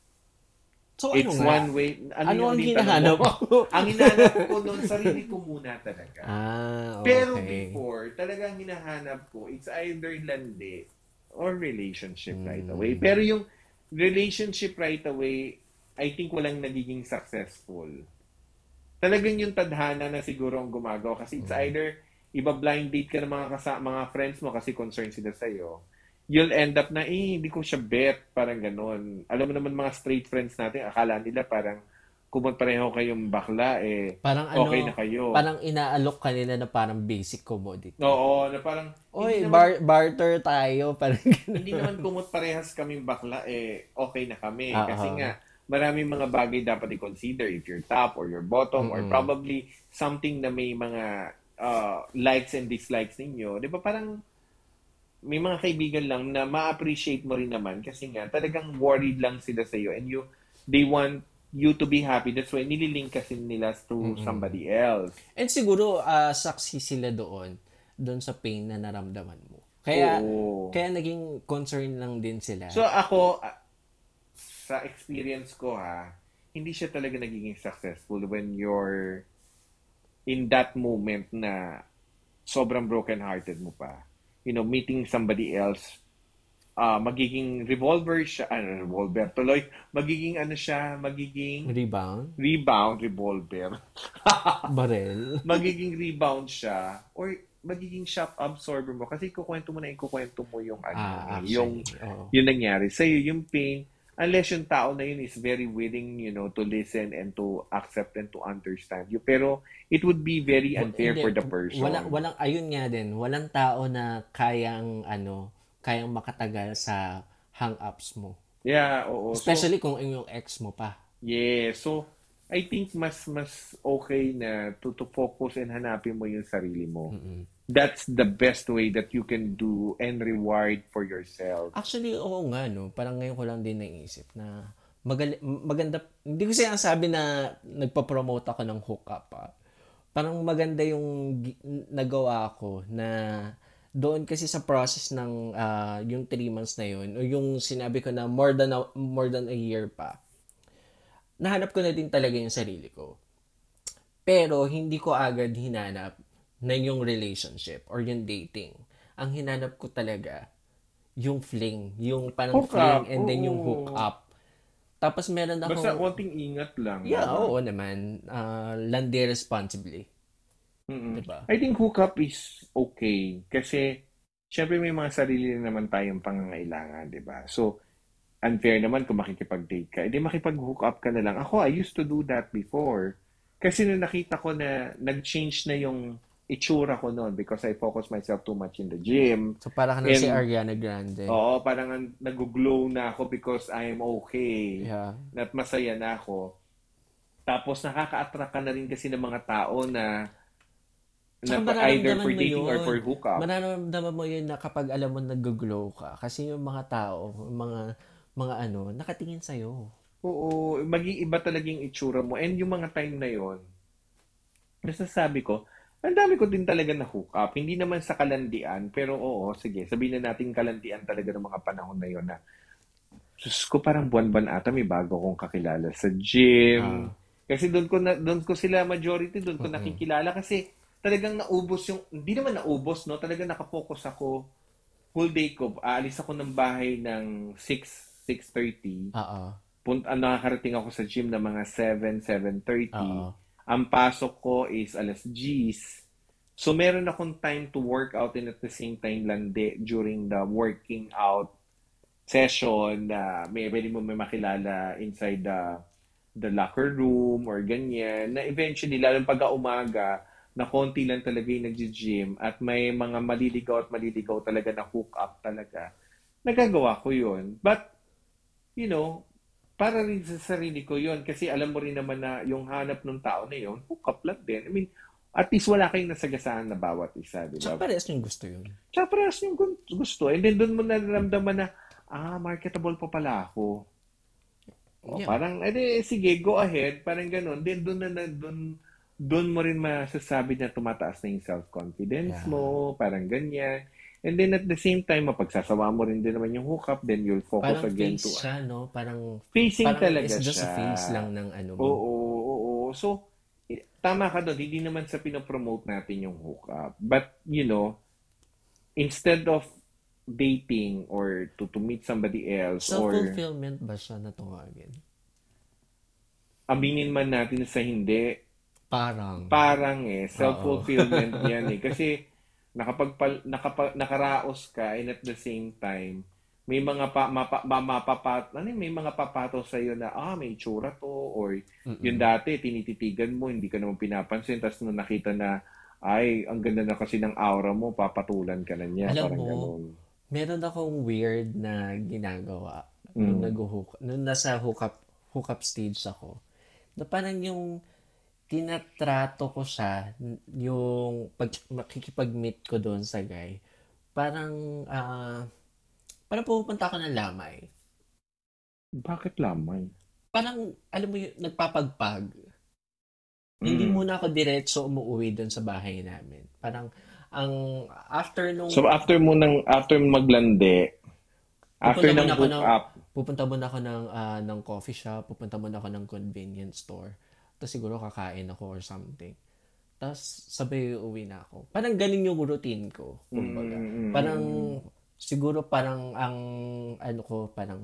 So ano It's nga? one way. Ano Ano yung ang din tanong mo? hinahanap mo? Ang hinahanap ko noon, sarili ko muna talaga. Ah, Pero okay. before, talagang hinahanap ko, it's either landi or relationship right away. Hmm. Pero yung relationship right away, I think walang nagiging successful. Talagang yung tadhana na siguro ang gumagawa kasi it's Mm. either iba blind date ka ng mga kasa- mga friends mo kasi concerned sila sa iyo. You'll end up na eh hindi ko siya bet, parang ganon. Alam mo naman mga straight friends natin, akala nila parang kung pareho kayong bakla eh Parang okay na ano, kayo. parang inaalok kanila na parang basic commodity. Oo, na parang Oy, hindi naman bar barter tayo, parang hindi gano'n. naman kumot parehas kaming bakla, eh, okay na kami. Kasi Oo. nga, maraming mga bagay dapat i-consider if you're top or you're bottom or Mm. probably something na may mga uh, likes and dislikes ninyo. Di ba parang may mga kaibigan lang na ma-appreciate mo rin naman kasi nga talagang worried lang sila sa iyo and you they want you to be happy. That's why nililink kasi nila to Mm. somebody else. And siguro ah, saksi sila doon, doon sa pain na naramdaman mo. Kaya Oo. kaya naging concern lang din sila. So ako, ah, sa experience ko ha, hindi siya talaga nagiging successful when you're in that moment na sobrang broken-hearted mo pa. You know, meeting somebody else, ah magiging revolver siya, ano, revolver tuloy, magiging ano siya, magiging Rebound, rebound, revolver. barel. Magiging rebound siya or magiging shock absorber mo kasi ikukwento mo na ikukwento mo yung ano Ah, eh, yung actually, oo. yung nangyari sa yung pain, unless yung tao na yun is very willing, you know, to listen and to accept and to understand you. Pero it would be very Wa- unfair hindi for the walang person. walang ayun nga din, walang tao na kayang ano, kayang makatagal sa hang-ups mo. Yeah, oo. So, Especially kung yung ex mo pa. yeah. So, I think mas mas okay na to, to focus and hanapin mo yung sarili mo. Mm. That's the best way that you can do and reward for yourself. Actually, oo nga no. Parang ngayon ko lang din naisip na magal- maganda, hindi ko sinasabi na nagpa-promote ako ng hookup ah. Parang maganda yung gi- nagawa ko na doon kasi sa process ng ah, yung three months na yun o yung sinabi ko na more than a, more than a year pa, nahanap ko na din talaga yung sarili ko. Pero hindi ko agad hinanap na yung relationship or yung dating. Ang hinanap ko talaga yung fling, yung parang Hook fling up, and then yung hook oo. up. Tapos meron Basta akong, konting ingat lang, di yeah, ba? oo naman, uh, landi responsibly. Mm. 'Di ba? I think hookup is okay kasi syempre may mga sarili na naman tayong pangangailangan, di ba? So, unfair naman kung makikipag-date ka. Edi makipag-hook up ka na lang. Ako, I used to do that before. Kasi nung nakita ko na nag-change na yung itsura ko noon because I focused myself too much in the gym. So para ka na si And, Ariana Grande. oo, parang nag-glow na ako because I am okay. Yeah. At masaya na ako. Tapos nakaka-attract ka na rin kasi ng mga tao na na Tsaka either mararamdaman for mo dating or yun. for hookup. Mararamdaman mo yun na kapag alam mo nag-glow ka. Kasi yung mga tao, yung mga, mga ano, nakatingin sa'yo. Oo, maging iba talaga yung itsura mo. And yung mga time na yon, nasasabi ko, Ang dami ko din talaga na hook up. Hindi naman sa kalandian, pero oo, sige, sabihin na natin kalandian talaga ng mga panahon na yon na, Diyos ko, parang buwan-buwan ata may bago akong kakilala sa gym. Ah, Kasi doon ko na, doon ko sila majority, doon ko mm. nakikilala kasi talagang naubos yung, hindi naman naubos, no? Talagang nakafocus ako whole day ko. Aalis ako ng bahay ng six, six thirty. Oo, Punt, ah, nakakarating ako sa gym ng mga seven, seven thirty. oo. Ang pasok ko is alas Gs. So, meron akong time to work out and at the same time landi during the working out session na may pwede mo may makilala inside the the locker room or ganyan na eventually lalo pag umaga na konti lang talaga yung nagji-gym at may mga maliligaw at maliligaw talaga na hook up talaga. Nagagawa ko yun. But, you know, para rin sa sarili ko yun kasi alam mo rin naman na yung hanap ng tao na yun, hook up lang din. I mean, at least wala kayong nasagasaan na bawat isa, di Tsaka ba? parehas yung gusto yun. Tsaka parehas yung gun- gusto. And then doon mo nararamdaman na, ah, marketable pa pala ako. O Yeah. parang, edi, sige, go ahead. Parang ganun. Then doon na, na doon, doon mo rin masasabi na tumataas na yung self-confidence mo. Yeah. Parang ganyan. And then at the same time, mapagsasawa mo rin din naman yung hookup. Then you'll focus Parang again phase to siya, no? Parang, facing parang talaga it's just a siya. phase lang ng ano mo. Oo, oo. So, eh, tama ka doon. Hindi naman sa pinopromote natin yung hookup. But, you know, instead of dating or to, to meet somebody else or Self-fulfillment ba siya na tawagin? aminin man natin sa hindi, Parang, parang eh, oo. self-fulfillment yan eh. Kasi nakapagpal, nakapa, nakaraos ka and at the same time, may mga pa, mapa, ma, mapapat, ano, yun, may mga papato sa iyo na ah may itsura to or yun Mm-mm. dati tinititigan mo hindi ka naman pinapansin tapos nung nakita na ay ang ganda na kasi ng aura mo papatulan ka na niya Alam parang mo, ganun. meron akong weird na ginagawa nung Mm. nag-hook, nung nasa hookup, hookup stage ako. Na parang yung tinatrato ko siya, n- yung pag, makikipag-meet ko doon sa guy, parang, ah, parang pupunta ako ng lamay. Bakit lamay? Parang, alam mo yun, nagpapagpag. Hindi Mm. muna ako diretso umuwi doon sa bahay namin. Parang, ang after nung So after mo nang after mo maglandi, after pupunta ng muna ako hook ng up, pupunta muna ako ng ah, ng coffee shop, pupunta muna ako ng convenience store. Tapos siguro kakain ako or something. Tapos sabay uwi na ako. Parang ganun yung routine ko, mm, kumbaga. mm, Parang mm, mm. siguro parang ang ano ko parang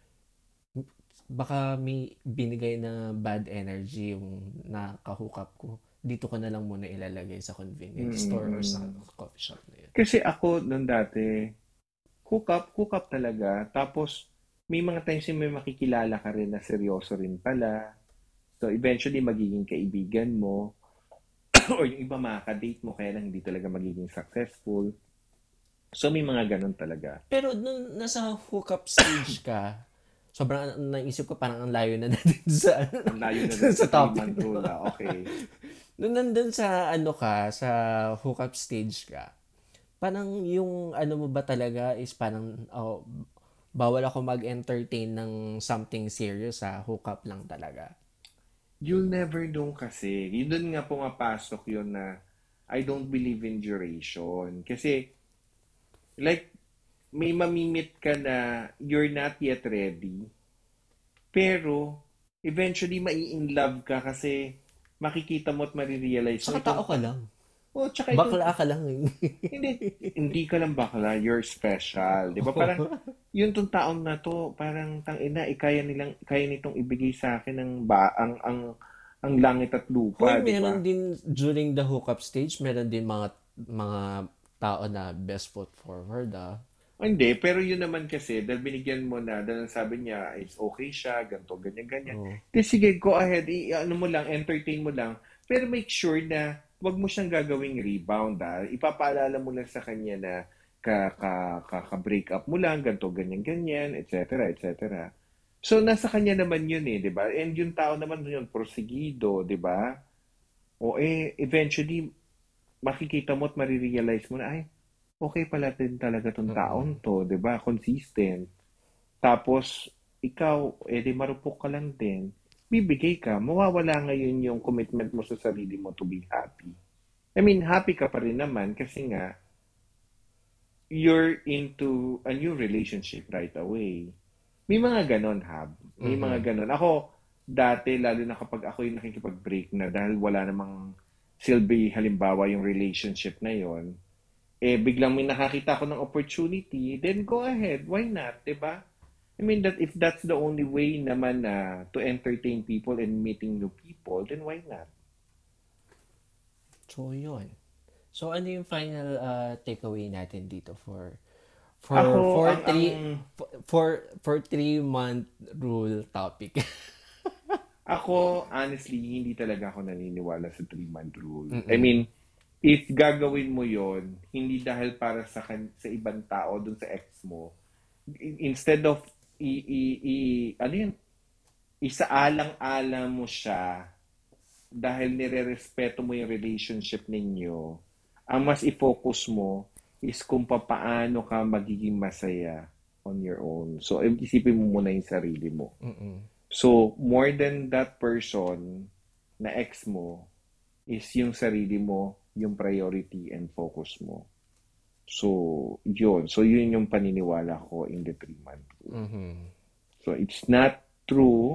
baka may binigay na bad energy yung nakahook up ko. Dito ko na lang muna ilalagay sa Mm, convenience store or sa mm. coffee shop na yun. Kasi ako nung dati, hook up, hook up talaga. Tapos may mga times yung may makikilala ka rin na seryoso rin pala. So eventually magiging kaibigan mo or yung iba makaka-date mo kaya lang hindi talaga magiging successful. So may mga ganun talaga. Pero nung nasa hookup stage ka, sobrang naisip ko parang ang layo na natin sa Ang layo na dun sa sa topic three-month mo. rule ah. Okay. Nung nandun sa ano ka, sa hookup stage ka, parang yung ano mo ba talaga is parang oh, bawal ako mag-entertain ng something serious sa hookup lang talaga. You'll never know kasi. Yun dun nga pumapasok yun na I don't believe in duration. Kasi like may mamimit ka na you're not yet ready. Pero eventually mai-in love ka kasi makikita mo at marirealize mo Tsaka itong tao ka ta- lang. oh, tsaka itong Bakla ka lang eh. hindi hindi ka lang bakla, you're special. 'Di ba? Parang yun tong taong na to, parang tang ina, ikaya nilang kaya nitong ibigay sa akin ng ba ang ang ang langit at lupa, Hoy, 'di ba? meron din during the hookup stage, meron din mga mga tao na best foot forward ah. Oh, hindi, pero yun naman kasi, dahil binigyan mo na, dahil ang sabi niya, is okay siya, ganito, ganyan, ganyan. Oh. Di sige, go ahead, i- ano mo lang, entertain mo lang, pero make sure na wag mo siyang gagawing rebound, ah. Ipapaalala mo lang sa kanya na ka, ka, ka, ka-break up mo lang, ganito, ganyan, ganyan, et cetera, et cetera. So, nasa kanya naman yun eh, di ba? And yung tao naman yun, prosigido, di ba? O eh, eventually, makikita mo at marirealize mo na, ay, okay pala din talaga tong taon Mm-mm. to, 'di ba? Consistent. Tapos ikaw, eh di marupok ka lang din. Bibigay ka, mawawala ngayon yung commitment mo sa sarili mo to be happy. I mean, happy ka pa rin naman kasi nga, you're into a new relationship right away. May mga ganon, Hab. May mga Mhm. ganon. Ako, dati, lalo na kapag ako yung nakikipag-break na dahil wala namang silbi, halimbawa, yung relationship na yon, eh, biglang may nakakita ko ng opportunity, then go ahead. Why not? Diba? I mean, that if that's the only way naman na to entertain people and meeting new people, then why not? So, yun. So, ano yung final uh, takeaway natin dito for for Ako, for ang, ang, three for for three month rule topic? ako, honestly, hindi talaga ako naniniwala sa three-month rule. I Mm-mm. mean, if gagawin mo yon hindi dahil para sa, kan- sa ibang tao, dun sa ex mo, i- instead of, i, i, i, ano yun, isaalang-alang mo siya dahil nire-respeto mo yung relationship ninyo, ang mas i-focus mo is kung papaano ka magiging masaya on your own. So, isipin mo muna yung sarili mo. Mm-mm. So, more than that person na ex mo is yung sarili mo, yung priority and focus mo. So, yun. So, yun yung paniniwala ko in the three-month rule. Mhm. So, it's not true.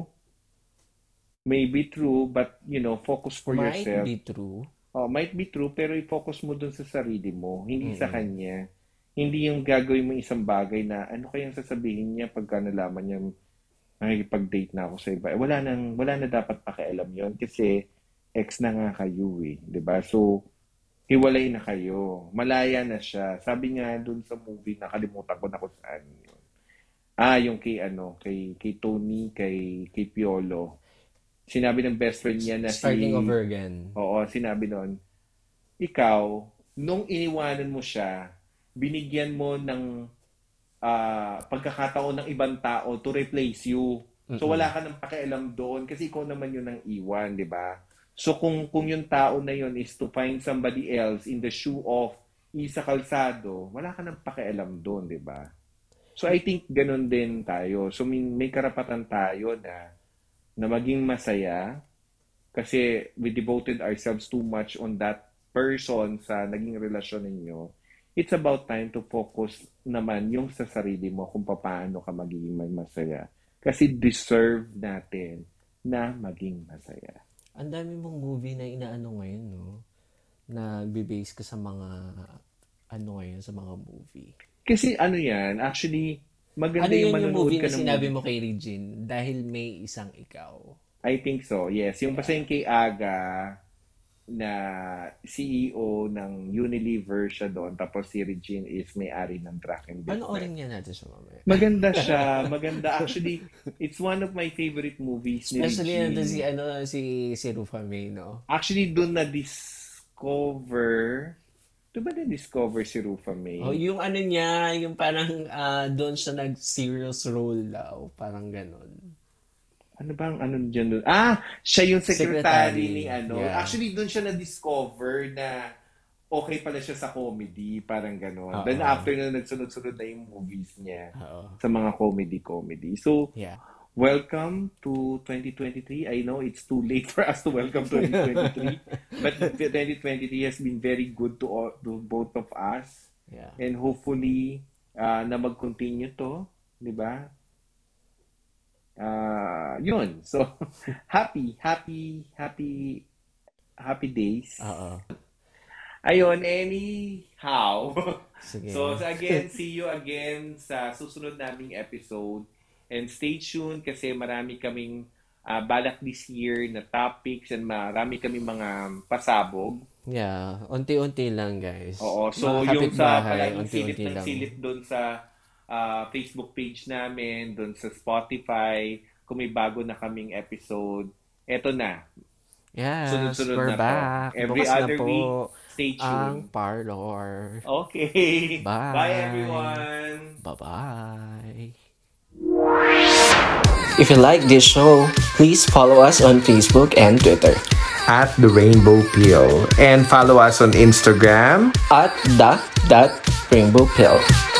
Maybe true, but, you know, focus for Might yourself. be true. Oh, might be true, pero i-focus mo dun sa sarili mo, hindi sa Mm-mm. kanya. Hindi yung gagawin mo isang bagay na ano kayang sasabihin niya pagka nalaman niya nakikipag-date na ako sa iba. Eh, wala nang, wala na dapat pakialam yon kasi ex na nga kayo eh, 'di ba? So, hiwalay na kayo. Malaya na siya. Sabi nga dun sa movie, nakalimutan ko na kung saan yun. Ah, yung kay ano, kay kay Tony, kay kay Piolo. Sinabi ng best friend niya na si Starting over again. Oo, sinabi noon, ikaw, nung iniwanan mo siya, binigyan mo ng ah, pagkakataon ng ibang tao to replace you. So Mm-mm. wala ka nang pakialam doon kasi ikaw naman yun ang iwan, di ba? So kung kung yung tao na yun is to find somebody else in the shoe of Isa Calzado, wala ka nang pakialam doon, di ba? So I think ganun din tayo. So may, may karapatan tayo na na maging masaya kasi we devoted ourselves too much on that person sa naging relasyon ninyo. It's about time to focus naman yung sa sarili mo kung paano ka magiging may masaya. Kasi deserve natin na maging masaya. Ang dami mong movie na inaano ngayon, no? Nagbe-base ka sa mga ano ngayon, sa mga movie. Kasi ano yan, actually, maganda Ano yung yun yung manonood movie ka na ng sinabi movie. mo kay Regine? Dahil may isang ikaw. I think so, yes. Yung basta Yeah. yung kay Aga, na C E O ng Unilever siya doon, tapos si Regine is may-ari ng track and business. Panoorin niya natin siya mamaya. Maganda siya, maganda. Actually, it's one of my favorite movies ni Especially nandun si, Regine. ano, si, si Rufa May, no? Actually, doon na-discover, doon ba na-discover si Rufa Oh, May? yung ano niya, yung parang ah, doon siya nag-serious role daw. Parang ganon. Ano ba ang ano dyan doon? Ah, siya yung secretary ni Secretary. ano. Yeah. Actually, doon siya na-discover na okay pala siya sa comedy, parang gano'n. Then Oo. after na nagsunod-sunod na yung movies niya Oo. sa mga comedy-comedy. So, Yeah. welcome to twenty twenty-three. I know it's too late for us to welcome twenty twenty-three, but twenty twenty-three has been very good to all, to both of us. Yeah. And hopefully, uh, na mag-continue to, di ba? Uh, yun. So, happy, happy, happy, happy days. Oo. Ayun, anyhow. Sige. So, so again, see you again sa susunod naming episode. And stay tuned kasi marami kaming uh, balak this year na topics and marami kaming mga pasabog. Yeah. Unti-unti lang, guys. Oo. So, Mga yung sa kapitbahay, palaging silip unti-unti ng lang. silip doon sa uh, Facebook page namin, doon sa Spotify, kung may bago na kaming episode, eto na. Yes, Sunod-sunod we're na to. back. Every Bukas na other po week, stay ang tuned. parlor. Okay. Bye. Bye, everyone. Bye-bye. If you like this show, please follow us on Facebook and Twitter At the Rainbow Peel. And follow us on Instagram. at the dot rainbow pill.